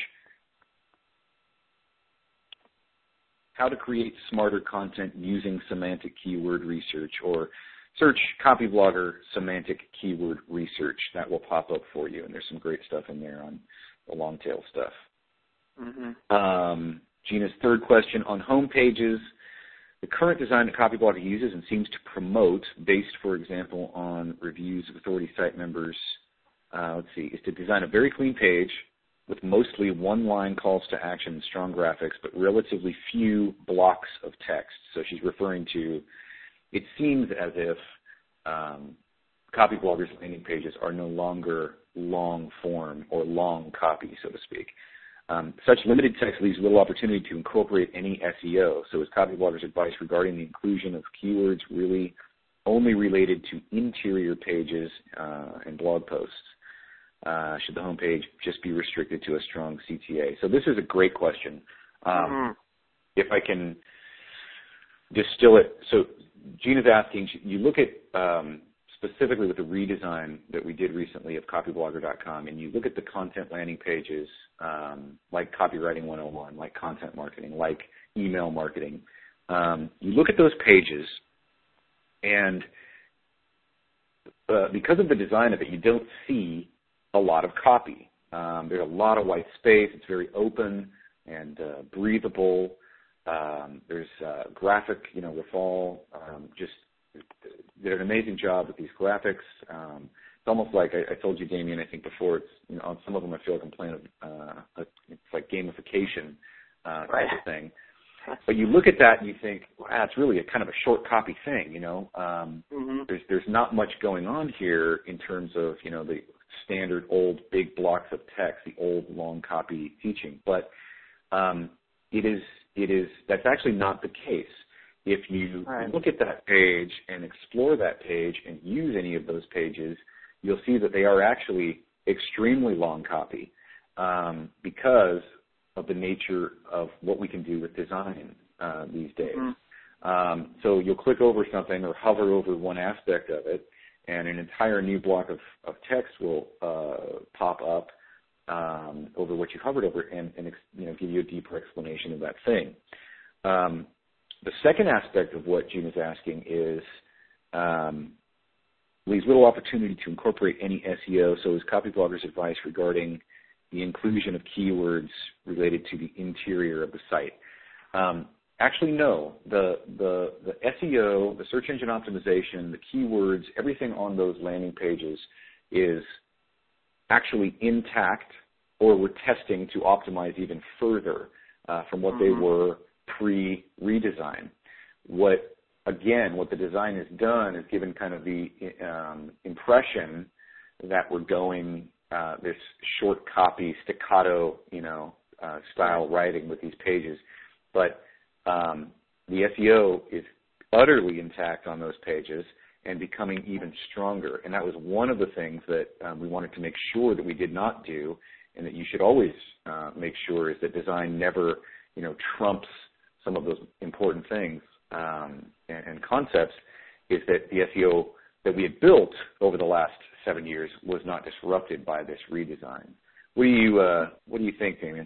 how to create smarter content using semantic keyword research, or search Copyblogger semantic keyword research, that will pop up for you. And there's some great stuff in there on the long tail stuff. Mm-hmm. Um, Gina's third question, on home pages, the current design that Copyblogger uses and seems to promote, based, for example, on reviews of authority site members, Uh, let's see, is to design a very clean page with mostly one-line calls to action and strong graphics, but relatively few blocks of text. So she's referring to, it seems as if um, Copyblogger's landing pages are no longer long form or long copy, so to speak. Um, such limited text leaves little opportunity to incorporate any S E O. So is Copyblogger's advice regarding the inclusion of keywords really only related to interior pages uh, and blog posts? Uh, should the homepage just be restricted to a strong C T A? So this is a great question. Um, mm-hmm. If I can distill it, so Gina's asking, you look at um, specifically with the redesign that we did recently of copyblogger dot com, and you look at the content landing pages um, like Copywriting one oh one, like content marketing, like email marketing. Um, you look at those pages, and uh, because of the design of it, you don't see a lot of copy. Um, there's a lot of white space. It's very open and uh, breathable. Um, there's uh, graphic, you know, Rafal um, just did an amazing job with these graphics. Um, it's almost like I, I told you, Damien, I think before. It's, you know, on some of them I feel like I'm playing a, uh, a, it's like gamification uh, type right. of thing. But you look at that and you think, wow, it's really a kind of a short copy thing. You know, um, mm-hmm. there's there's not much going on here in terms of, you know, the standard old big blocks of text, the old long copy teaching. But um, it is, it is, that's actually not the case. If you right. look at that page and explore that page and use any of those pages, you'll see that they are actually extremely long copy um, because of the nature of what we can do with design uh, these days. Mm-hmm. Um, so you'll click over something or hover over one aspect of it, and an entire new block of, of text will uh, pop up um, over what you hovered over, and, and you know, give you a deeper explanation of that thing. Um, the second aspect of what Gina's asking is um, leaves little opportunity to incorporate any S E O. So is Copyblogger's advice regarding the inclusion of keywords related to the interior of the site? Um, actually, no. The, the, the S E O, the search engine optimization, the keywords, everything on those landing pages is actually intact, or we're testing to optimize even further uh, from what mm-hmm. they were pre-redesign. What, again, what the design has done is given kind of the um, impression that we're going uh, this short copy, staccato, you know, uh, style writing with these pages. But um, the S E O is utterly intact on those pages and becoming even stronger. And that was one of the things that um, we wanted to make sure that we did not do, and that you should always uh, make sure, is that design never, you know, trumps some of those important things um, and, and concepts, is that the S E O that we had built over the last seven years was not disrupted by this redesign. What do you uh, what do you think, Damien?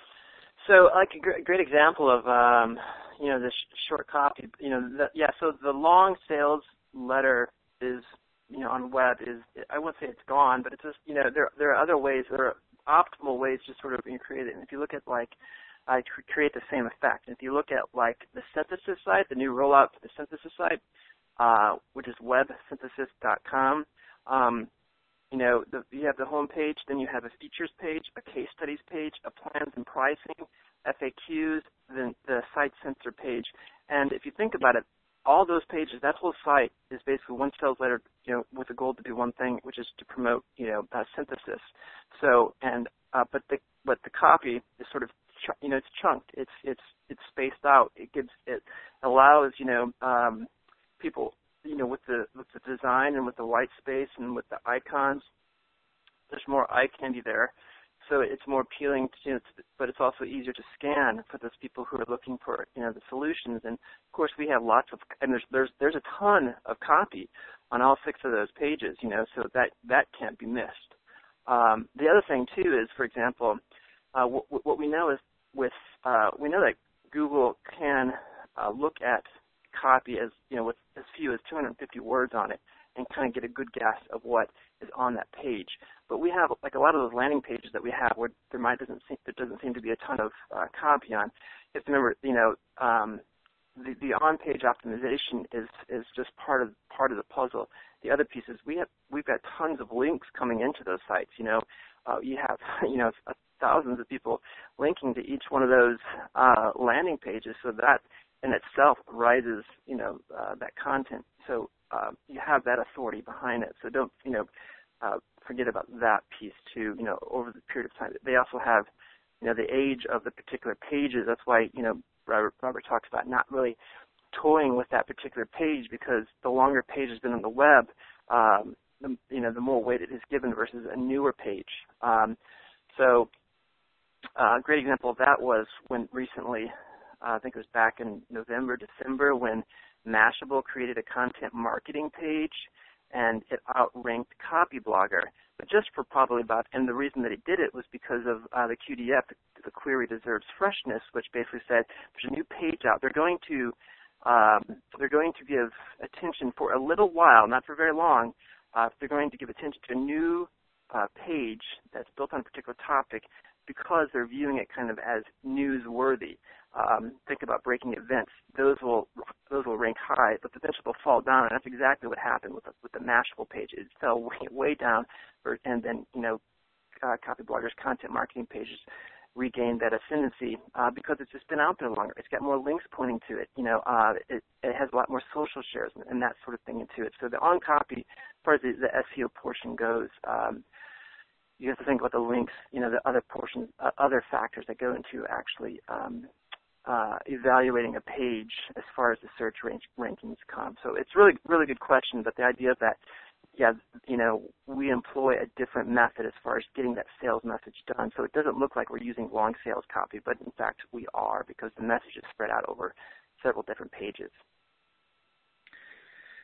So, like a gr- great example of um, you know, this sh- short copy. You know, the, yeah. So the long sales letter is, you know, on web is, I wouldn't say it's gone, but it's just, you know, there there are other ways, there are optimal ways to sort of create it. And if you look at like I create the same effect. If you look at like the synthesis site, the new rollout for the synthesis site, uh, which is web synthesis dot com, um, you know, the, you have the home page, then you have a features page, a case studies page, a plans and pricing, F A Qs, then the site sensor page. And if you think about it, all those pages, that whole site is basically one sales letter, you know, with a goal to do one thing, which is to promote, you know, uh, synthesis. So, and uh, but the but the copy is sort of, you know, it's chunked, it's it's it's spaced out. It gives, it allows, you know, um, people, you know, with the with the design and with the white space and with the icons, there's more eye candy there. So it's more appealing, to, you know, to, but it's also easier to scan for those people who are looking for, you know, the solutions. And of course, we have lots of, and there's there's there's a ton of copy on all six of those pages, you know, so that that can't be missed. Um, the other thing too is, for example, uh, w- what we know is with uh, we know that Google can uh, look at copy as, you know, with as few as two hundred fifty words on it, and kind of get a good guess of what is on that page. But we have, like a lot of those landing pages that we have where there might doesn't seem, there doesn't seem to be a ton of uh, copy on. You have to remember, you know, um, the, the on-page optimization is, is just part of part of the puzzle. The other piece is we have we've got tons of links coming into those sites. You know, uh, you have you know thousands of people linking to each one of those uh, landing pages, so that in itself rises, you know, uh, that content. So uh, you have that authority behind it. So don't, you know, uh, forget about that piece too. You know, over the period of time, they also have, you know, the age of the particular pages. That's why, you know, Robert, Robert talks about not really toying with that particular page, because the longer page has been on the web, um, the, you know, the more weight it is given versus a newer page. Um, so uh, a great example of that was when recently, uh, I think it was back in November, December, when Mashable created a content marketing page, and it outranked Copyblogger, but just for probably about, and the reason that it did it was because of uh, the Q D F, the, the Query Deserves Freshness, which basically said there's a new page out. They're going to um, they're going to give attention for a little while, not for very long. Uh, they're going to give attention to a new uh, page that's built on a particular topic because they're viewing it kind of as newsworthy. Um, think about breaking events; those will those will rank high, but eventually they'll fall down, and that's exactly what happened with the, with the Mashable page. It fell way, way down, for, and then you know, uh, Copyblogger's content marketing pages regained that ascendancy uh, because it's just been out there longer. It's got more links pointing to it. You know, uh, it, it has a lot more social shares and, and that sort of thing into it. So the on copy, as far as the, the S E O portion goes, um, you have to think about the links. You know, the other portions, uh, other factors that go into actually. Um, Uh, evaluating a page as far as the search rank, rankings come. So it's really, really good question, but the idea that, yeah, you know, we employ a different method as far as getting that sales message done. So it doesn't look like we're using long sales copy, but in fact we are, because the message is spread out over several different pages.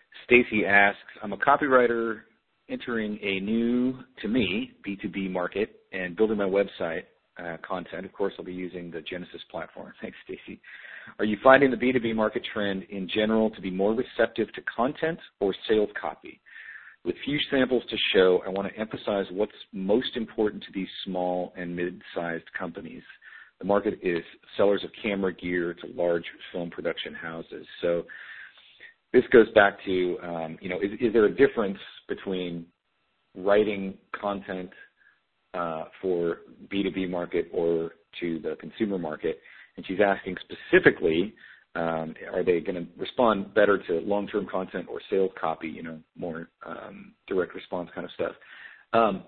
Stacy asks, I'm a copywriter entering a new, to me, B two B market and building my website uh, content. Of course, I'll be using the Genesis platform. Thanks, Stacy. Are you finding the B two B market trend in general to be more receptive to content or sales copy? With few samples to show, I want to emphasize what's most important to these small and mid-sized companies. The market is sellers of camera gear to large film production houses. So this goes back to, um, you know, is, is there a difference between writing content uh, for B two B market or to the consumer market? And she's asking specifically, um, are they going to respond better to long-term content or sales copy, you know, more um, direct response kind of stuff? Um,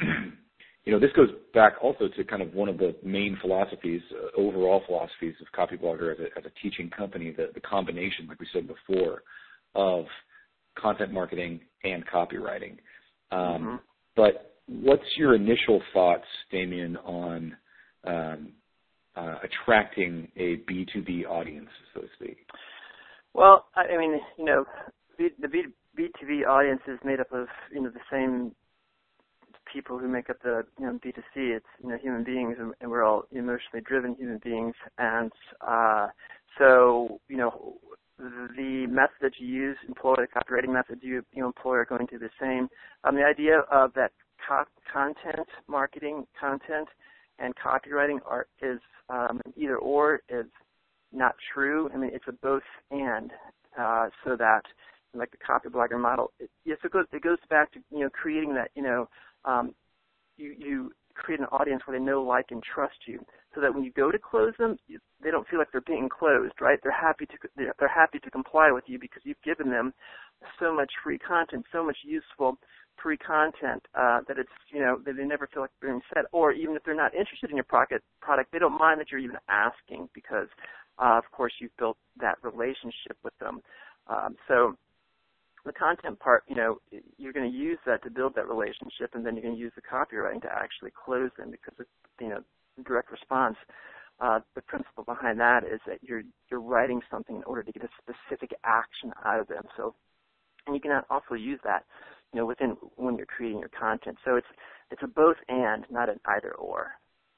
you know, this goes back also to kind of one of the main philosophies, uh, overall philosophies of Copyblogger as a, as a teaching company, the, the combination, like we said before, of content marketing and copywriting. Um, mm-hmm. But what's your initial thoughts, Damien, on um, uh, attracting a B two B audience, so to speak? Well, I mean, you know, B, the B, B two B audience is made up of, you know, the same people who make up the, you know, B two C. It's, you know, human beings, and, and we're all emotionally driven human beings. And uh, so, you know, the method that you use, employ, the copywriting method you, you employ are going to be the same. Um, the idea of that co- content marketing, content and copywriting are is um, either or is not true. I mean, it's a both and. Uh, so that, like the Copyblogger model, it, yes, it goes it goes back to, you know, creating that, you know, um, you you create an audience where they know, like, and trust you, so that when you go to close them, you, they don't feel like they're being closed, right? They're happy to they're, they're happy to comply with you because you've given them so much free content, so much useful free content uh, that it's, you know, that they never feel like they're being said. Or even if they're not interested in your product, product, they don't mind that you're even asking because, uh, of course, you've built that relationship with them. Um, so the content part, you know, you're going to use that to build that relationship, and then you're going to use the copywriting to actually close them because it's, you know, direct response. Uh, the principle behind that is that you're you're writing something in order to get a specific action out of them. So, and you can also use that, you know, within when you're creating your content. So it's it's a both and, not an either or.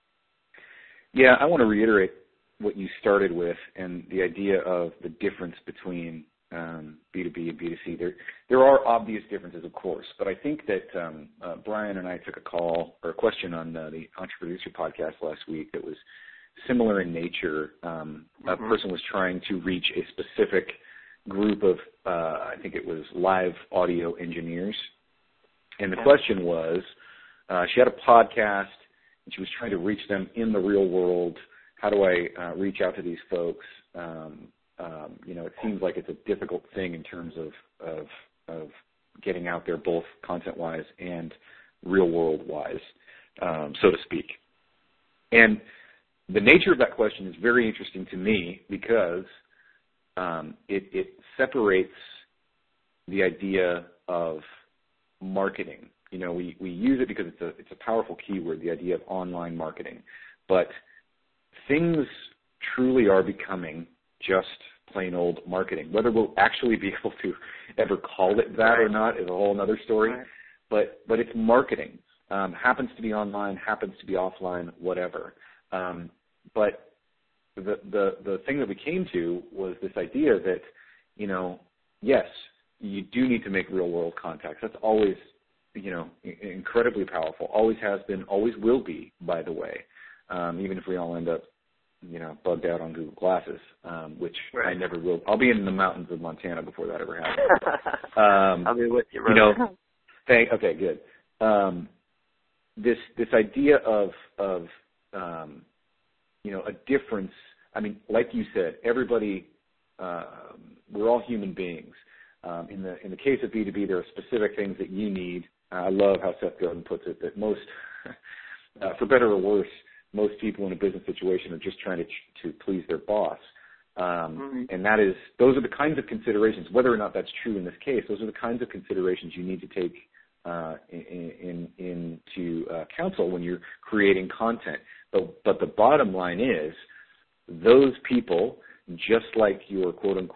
Yeah, I want to reiterate what you started with and the idea of the difference between um, B two B and B two C. There there are obvious differences, of course, but I think that um, uh, Brian and I took a call or a question on uh, the Entrepreneur podcast last week that was similar in nature. Um, mm-hmm. A person was trying to reach a specific group of, uh, I think it was live audio engineers, and the yeah. question was, uh, she had a podcast, and she was trying to reach them in the real world. How do I uh, reach out to these folks? Um, um, you know, it seems like it's a difficult thing in terms of, of, of getting out there, both content-wise and real-world-wise, um, so to speak. And the nature of that question is very interesting to me because um, it, it separates the idea of marketing. You know, we, we use it because it's a it's a powerful keyword, the idea of online marketing. But things truly are becoming just plain old marketing. Whether we'll actually be able to ever call it that or not is a whole other story. Right. But but it's marketing. Um, happens to be online, happens to be offline, whatever. Um, but the, the the thing that we came to was this idea that, you know, yes, you do need to make real world contacts. That's always, you know, incredibly powerful. Always has been, always will be, by the way. Um, even if we all end up, you know, bugged out on Google Glasses, um, which right. I never will. I'll be in the mountains of Montana before that ever happens. um, I'll be with you, you know, thank, okay, good. Um, this this idea of of um, you know, a difference. I mean, like you said, everybody, uh, we're all human beings. Um, in the in the case of B two B, there are specific things that you need. Uh, I love how Seth Godin puts it, that most, uh, for better or worse, most people in a business situation are just trying to to please their boss. Um, mm-hmm. And that is, those are the kinds of considerations, whether or not that's true in this case, those are the kinds of considerations you need to take uh, in, in, into uh, counsel when you're creating content. But, but the bottom line is, those people, just like your quote-unquote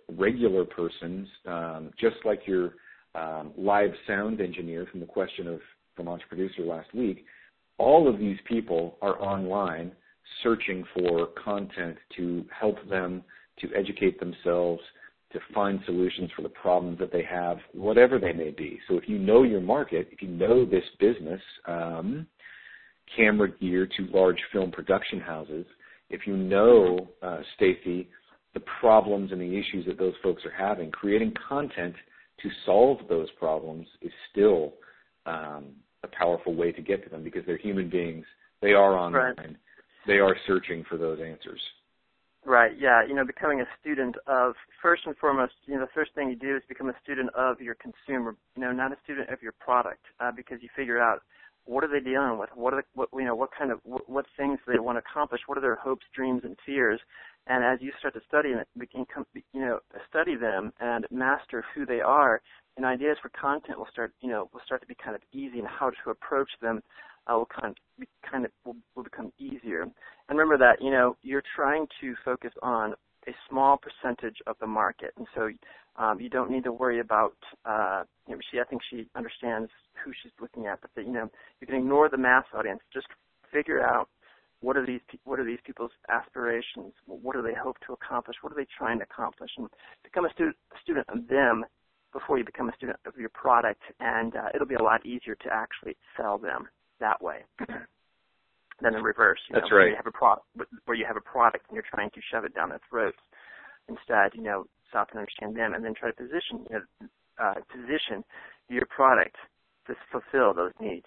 regular persons, um, just like your um, live sound engineer from the question of from Entreproducer last week. All of these people are online searching for content to help them to educate themselves, to find solutions for the problems that they have, whatever they may be. So if you know your market, if you know this business, um, camera gear to large film production houses, if you know, uh, Stacy, the problems and the issues that those folks are having, creating content to solve those problems is still um, a powerful way to get to them, because they're human beings. They are online. Right. They are searching for those answers. Right, yeah. You know, becoming a student of, first and foremost, you know, the first thing you do is become a student of your consumer, you know, not a student of your product, uh, because you figure out what are they dealing with, what are the, what, you know, what kind of, what, what things do they want to accomplish, what are their hopes, dreams, and fears, and as you start to study it, become, you know, study them and master who they are, and ideas for content will start, you know, will start to be kind of easy, and how to approach them uh, will kind of, be, kind of will, will become easier. And remember that, you know, you're trying to focus on a small percentage of the market, and so um, you don't need to worry about. Uh, you know, she, I think she understands who she's looking at, but that, you know, you can ignore the mass audience. Just figure out what are these what are these people's aspirations, what do they hope to accomplish, what are they trying to accomplish, and become a student a student of them before you become a student of your product, and uh, it'll be a lot easier to actually sell them that way than in reverse. You That's know, right. Where you have a product, where you have a product and you're trying to shove it down their throats. Instead, you know, stop and understand them, and then try to position, you know, uh, position your product to fulfill those needs.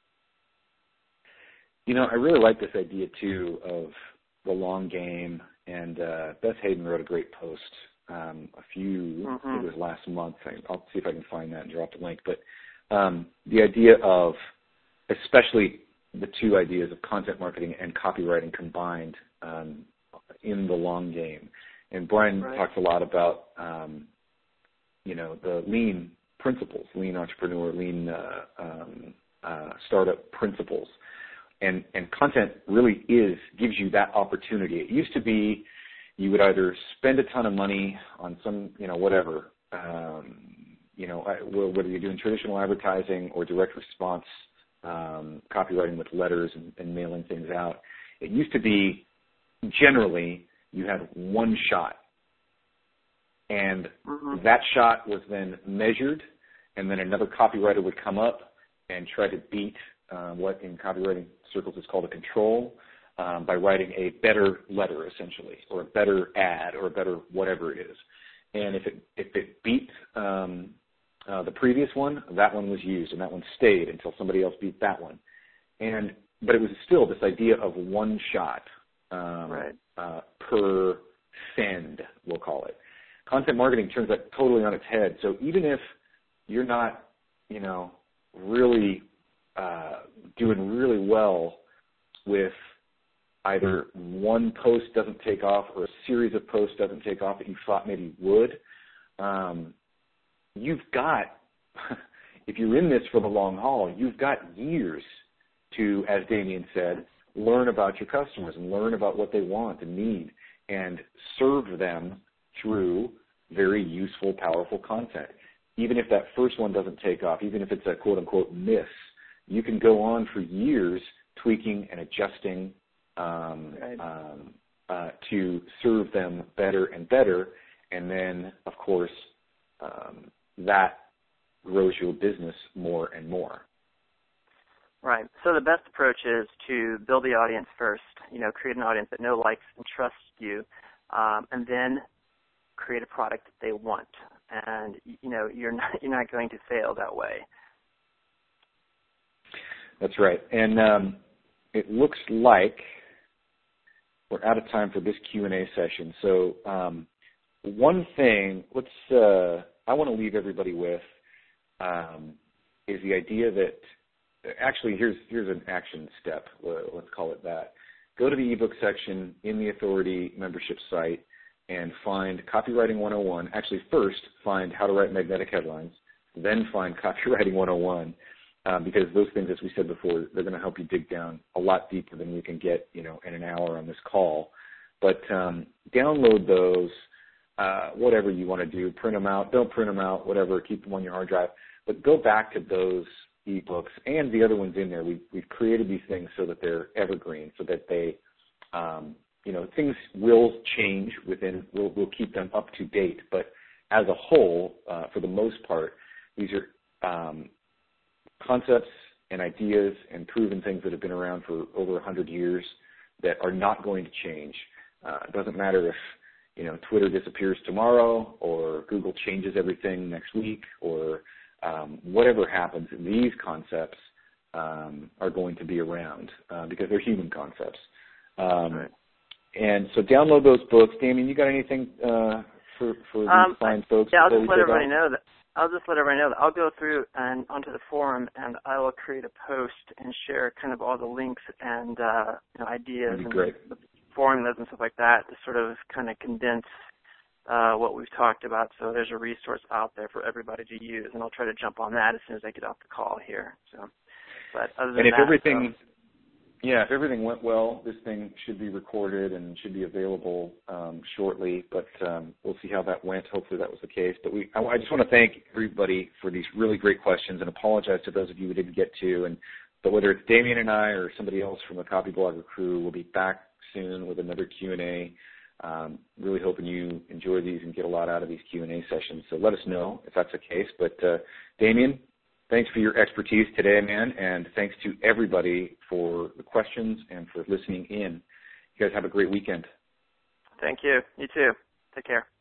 You know, I really like this idea too of the long game. And uh, Beth Hayden wrote a great post um, a few, mm-hmm. I think it was last month. I'll see if I can find that and drop the link. But um, the idea of, especially the two ideas of content marketing and copywriting combined um, in the long game. And Brian right. talks a lot about, um, you know, the lean principles, lean entrepreneur, lean uh, um, uh, startup principles. And, and content really is, gives you that opportunity. It used to be you would either spend a ton of money on some, you know, whatever, um, you know, whether you're doing traditional advertising or direct response um, copywriting with letters and, and mailing things out. It used to be generally you had one shot, and mm-hmm. that shot was then measured, and then another copywriter would come up and try to beat uh, what in copywriting circles is called a control um, by writing a better letter, essentially, or a better ad, or a better whatever it is. And if it if it beat um, uh, the previous one, that one was used, and that one stayed until somebody else beat that one. And but it was still this idea of one shot um, right. uh, per send, we'll call it. Content marketing turns that totally on its head. So even if you're not, you know, really uh, doing really well with either one post doesn't take off or a series of posts doesn't take off that you thought maybe would, um, you've got, if you're in this for the long haul, you've got years to, as Damien said, learn about your customers and learn about what they want and need and serve them through very useful, powerful content. Even if that first one doesn't take off, even if it's a quote-unquote miss, you can go on for years tweaking and adjusting um, right. um, uh, to serve them better and better. And then, of course, um, that grows your business more and more. Right. So the best approach is to build the audience first, you know, create an audience that knows, likes, and trusts you, um, and then create a product that they want. And, you know, you're not, you're not going to fail that way. That's right. And um, it looks like we're out of time for this Q and A session. So um, one thing, let's, uh, I want to leave everybody with um, is the idea that, actually, here's here's an action step. Let's call it that. Go to the ebook section in the Authority membership site and find Copywriting one oh one. Actually, first find How to Write Magnetic Headlines, then find Copywriting one oh one, um, because those things, as we said before, they're going to help you dig down a lot deeper than we can get, you know, in an hour on this call. But um, download those. uh, whatever you want to do, print them out, don't print them out, whatever, keep them on your hard drive. But go back to those ebooks and the other ones in there. We've, we've created these things so that they're evergreen, so that they, um, you know, things will change within, we'll, we'll keep them up to date. But as a whole, uh, for the most part, these are um, concepts and ideas and proven things that have been around for over one hundred years that are not going to change. Uh, it doesn't matter if, you know, Twitter disappears tomorrow or Google changes everything next week or um, whatever happens, these concepts um, are going to be around uh, because they're human concepts. Um, right. And so download those books. Damien, you got anything uh, for, for these um, fine folks? Yeah, I'll just let everybody know that. I'll just let everybody know that I'll go through and onto the forum, and I will create a post and share kind of all the links and uh, you know, ideas and great. the formulas and stuff like that to sort of kind of condense uh, what we've talked about. So there's a resource out there for everybody to use, and I'll try to jump on that as soon as I get off the call here. So, but other than and if that, everything, so, yeah, if everything went well, this thing should be recorded and should be available um, shortly. But um, we'll see how that went. Hopefully that was the case. But we, I, I just want to thank everybody for these really great questions and apologize to those of you who didn't get to. And but whether it's Damien and I or somebody else from the Copyblogger crew, we'll be back soon with another Q and A. Um, really hoping you enjoy these and get a lot out of these Q and A sessions. So let us know if that's the case. But uh, Damien, thanks for your expertise today, man, and thanks to everybody for the questions and for listening in. You guys have a great weekend. thank you. You too. Take care.